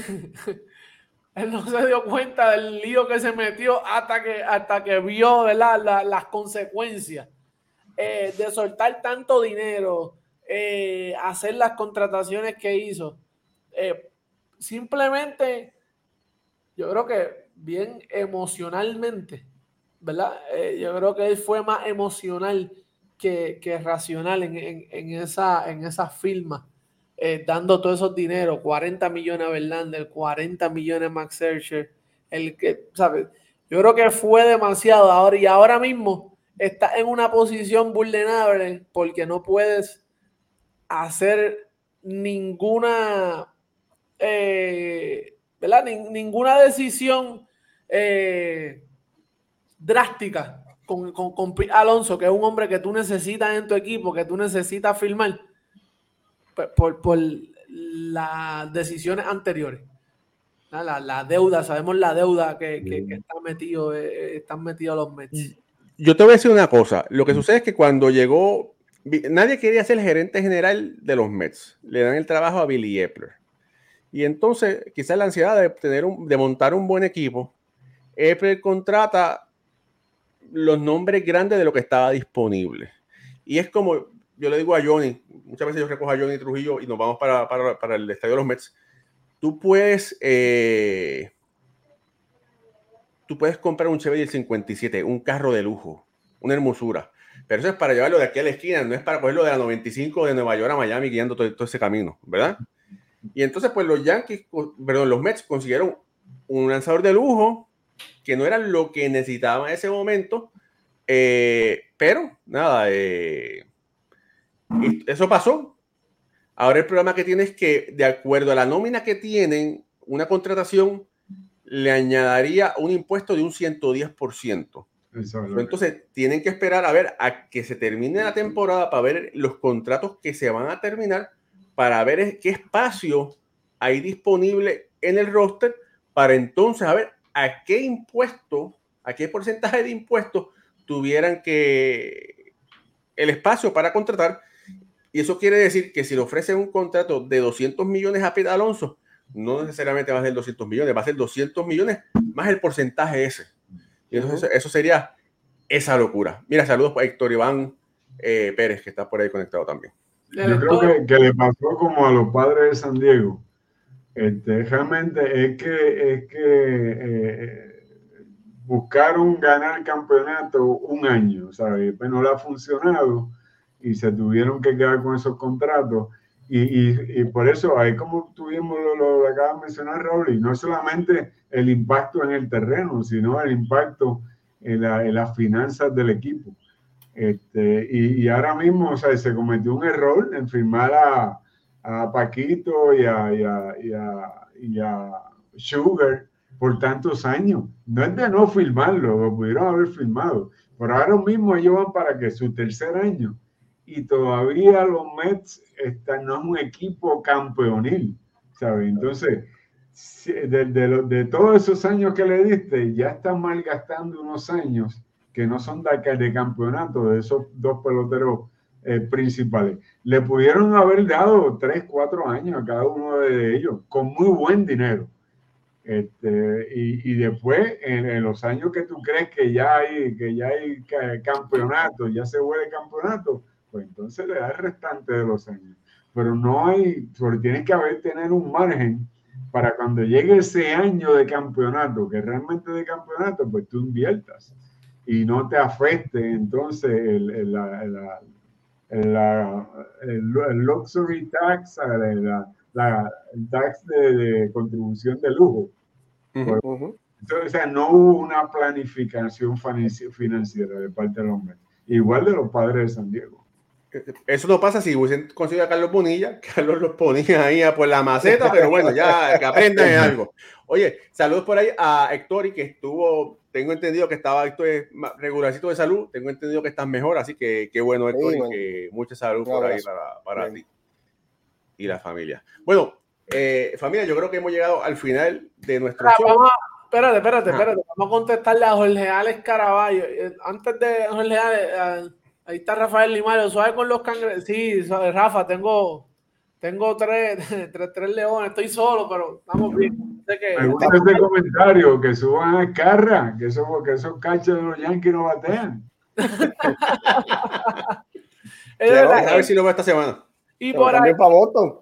Speaker 2: él no se dio cuenta del lío que se metió hasta que, hasta que vio, ¿verdad? La, las consecuencias eh, de soltar tanto dinero, eh, hacer las contrataciones que hizo. Eh, simplemente, yo creo que bien emocionalmente, ¿verdad? Eh, yo creo que él fue más emocional que, que racional en, en, en, esa, en esa firma, eh, dando todos esos dineros, cuarenta millones a Verlander, cuarenta millones a Max Scherzer, el que, ¿sabes? Yo creo que fue demasiado ahora, y ahora mismo está en una posición vulnerable porque no puedes hacer ninguna, eh, ¿verdad? Ning, ninguna decisión eh, drástica con, con, con Alonso, que es un hombre que tú necesitas en tu equipo, que tú necesitas firmar por, por las decisiones anteriores. La, la deuda, sabemos la deuda que, que, que está metido, eh, están metidos los Mets.
Speaker 1: Yo te voy a decir una cosa. Lo que sucede es que cuando llegó, nadie quería ser gerente general de los Mets. Le dan el trabajo a Billy Epler. Y entonces, quizás la ansiedad de, tener un, de montar un buen equipo, Epler contrata los nombres grandes de lo que estaba disponible. Y es como, yo le digo a Johnny, muchas veces yo recojo a Johnny Trujillo y nos vamos para, para, para el estadio de los Mets. Tú puedes, eh, tú puedes comprar un Chevy del cincuenta y siete, un carro de lujo, una hermosura. Pero eso es para llevarlo de aquí a la esquina, no es para cogerlo de la noventa y cinco de Nueva York a Miami guiando todo, todo ese camino, ¿verdad? Y entonces, pues los Yankees, perdón, los Mets consiguieron un lanzador de lujo que no era lo que necesitaban en ese momento, eh, pero nada, eh, eso pasó. Ahora el problema que tiene es que, de acuerdo a la nómina que tienen, una contratación le añadiría un impuesto de un ciento diez por ciento.
Speaker 4: Eso es
Speaker 1: Entonces, tienen que esperar a ver a que se termine la temporada para ver los contratos que se van a terminar, para ver qué espacio hay disponible en el roster, para entonces a ver a qué impuesto, a qué porcentaje de impuestos tuvieran que el espacio para contratar. Y eso quiere decir que si le ofrecen un contrato de doscientos millones a Pete Alonso, no necesariamente va a ser doscientos millones, va a ser doscientos millones más el porcentaje ese. Y entonces uh-huh. eso, eso sería esa locura. Mira, saludos para Héctor Iván eh, Pérez, que está por ahí conectado también.
Speaker 4: Yo creo que, que le pasó como a los Padres de San Diego. Este, realmente es que, es que eh, buscaron ganar el campeonato un año, ¿sabes? Pero no le ha funcionado y se tuvieron que quedar con esos contratos. Y, y, y por eso, ahí como tuvimos lo, lo que acaba de mencionar Raúl, y no solamente el impacto en el terreno, sino el impacto en, la, en las finanzas del equipo. Este, y, y ahora mismo, o sea, se cometió un error en firmar a, a Paquito y a, y, a, y, a, y a Sugar por tantos años. No es de no firmarlo, lo pudieron haber firmado, pero ahora mismo ellos van para que su tercer año y todavía los Mets están, no es un equipo campeonil, ¿sabes? Entonces, de, de, de todos esos años que le diste, ya están malgastando unos años que no son de, de campeonato de esos dos peloteros eh, principales. Le pudieron haber dado tres, cuatro años a cada uno de ellos con muy buen dinero. Este, y, y después, en, en los años que tú crees que ya hay, que ya hay campeonato, ya se huele campeonato, pues entonces le da el restante de los años. Pero no hay, porque tienes que haber tener un margen para cuando llegue ese año de campeonato, que realmente de campeonato, pues tú inviertas y no te afecte entonces el, el, la, la, la, el, el luxury tax, la, la, el tax de, de contribución de lujo. Uh-huh. Por, entonces, o sea, no hubo una planificación financiera de parte del hombre, igual de los Padres de San Diego.
Speaker 1: Eso no pasa si hubiesen conseguido a Carlos Bonilla. Carlos los ponía ahí a por la maceta, pero bueno, ya que aprendan en algo. Oye, saludos por ahí a Héctor, que estuvo, tengo entendido que estaba esto es regularcito de salud, tengo entendido que estás mejor, así que qué bueno, Héctor, sí, y que mucha salud por ahí para, para ti y la familia. Bueno, eh, familia, yo creo que hemos llegado al final de nuestro
Speaker 2: Ahora,
Speaker 1: show.
Speaker 2: Vamos a, espérate, espérate, espérate, vamos a contestarle a Jorge Alex Caraballo. Antes de Jorge Alex, ahí está Rafael Limario, suave con los cangrejos. Sí, Rafa, tengo, tengo tres, tres, tres leones, estoy solo, pero estamos bien. Sé que,
Speaker 4: me gusta este comentario, que suban a Carra, que esos, que esos cachos de los Yankees no batean.
Speaker 1: Es verdad, a ver si lo veo esta semana.
Speaker 2: Y por ahí,
Speaker 3: para Boston.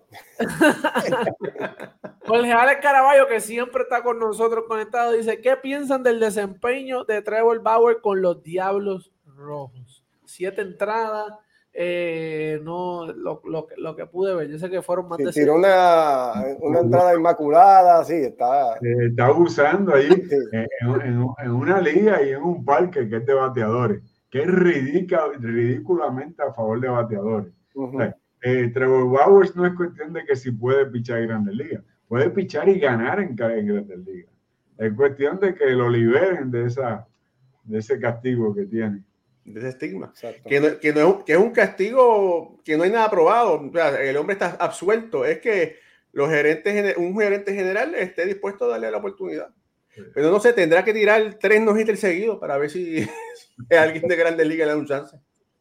Speaker 2: Jorge Alex Caraballo, que siempre está con nosotros conectado, dice: ¿qué piensan del desempeño de Trevor Bauer con los Diablos Rojos? Siete entradas, eh, no lo, lo, lo que pude ver, yo sé que fueron más
Speaker 3: sí,
Speaker 2: de
Speaker 3: tiró una, una entrada inmaculada, sí, está
Speaker 4: eh, está abusando ahí sí. en, en, en una liga y en un parque que es de bateadores, que es ridícula, ridículamente a favor de bateadores. Uh-huh. O sea, eh, Trevor Bauer no es cuestión de que si puede pichar en Grandes Ligas, puede pichar y ganar en, en Grandes Ligas. Es cuestión de que lo liberen de, esa, de ese castigo que tiene.
Speaker 1: De ese estigma, que, no, que, no es, que es un castigo que no hay nada probado, o sea, el hombre está absuelto, es que los gerentes, un gerente general esté dispuesto a darle la oportunidad, sí. Pero no sé, tendrá que tirar tres no-hitters seguidos para ver si alguien de Grandes Ligas le da un chance.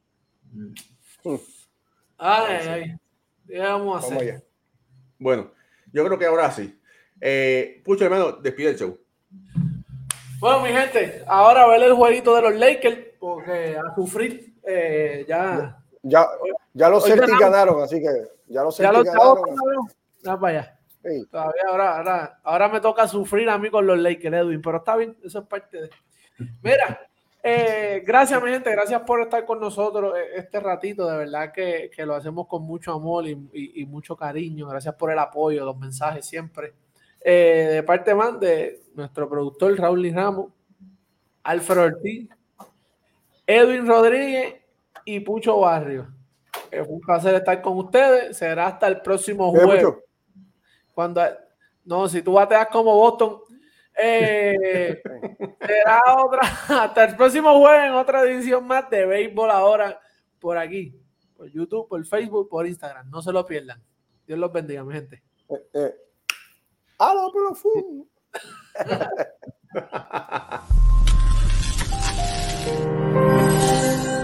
Speaker 2: Ay, ay, ¿qué vamos a hacer?
Speaker 1: Vamos bueno, yo creo que ahora sí. Eh, Pucho, hermano, despide el show.
Speaker 2: Bueno, mi gente, ahora a ver el jueguito de los Lakers, porque a sufrir eh, ya.
Speaker 3: Ya, ya los Celtics ganaron, así que ya los Celtics ganaron.
Speaker 2: Ya para allá. Sí. Todavía ahora, ahora, ahora me toca sufrir a mí con los Lakers, Edwin, pero está bien, eso es parte de. Mira, eh, gracias, mi gente, gracias por estar con nosotros este ratito, de verdad que, que lo hacemos con mucho amor y, y, y mucho cariño. Gracias por el apoyo, los mensajes siempre. Eh, de parte más de nuestro productor Raúl Ramos, Alfredo Ortiz, Edwin Rodríguez y Pucho Barrio. Es un placer estar con ustedes. Será hasta el próximo jueves. Cuando no, si tú bateas como Boston, Eh, será otra, hasta el próximo jueves en otra edición más de Béisbol Ahora por aquí, por YouTube, por Facebook, por Instagram. No se lo pierdan. Dios los bendiga, mi gente.
Speaker 3: Eh, eh. A lo profundo.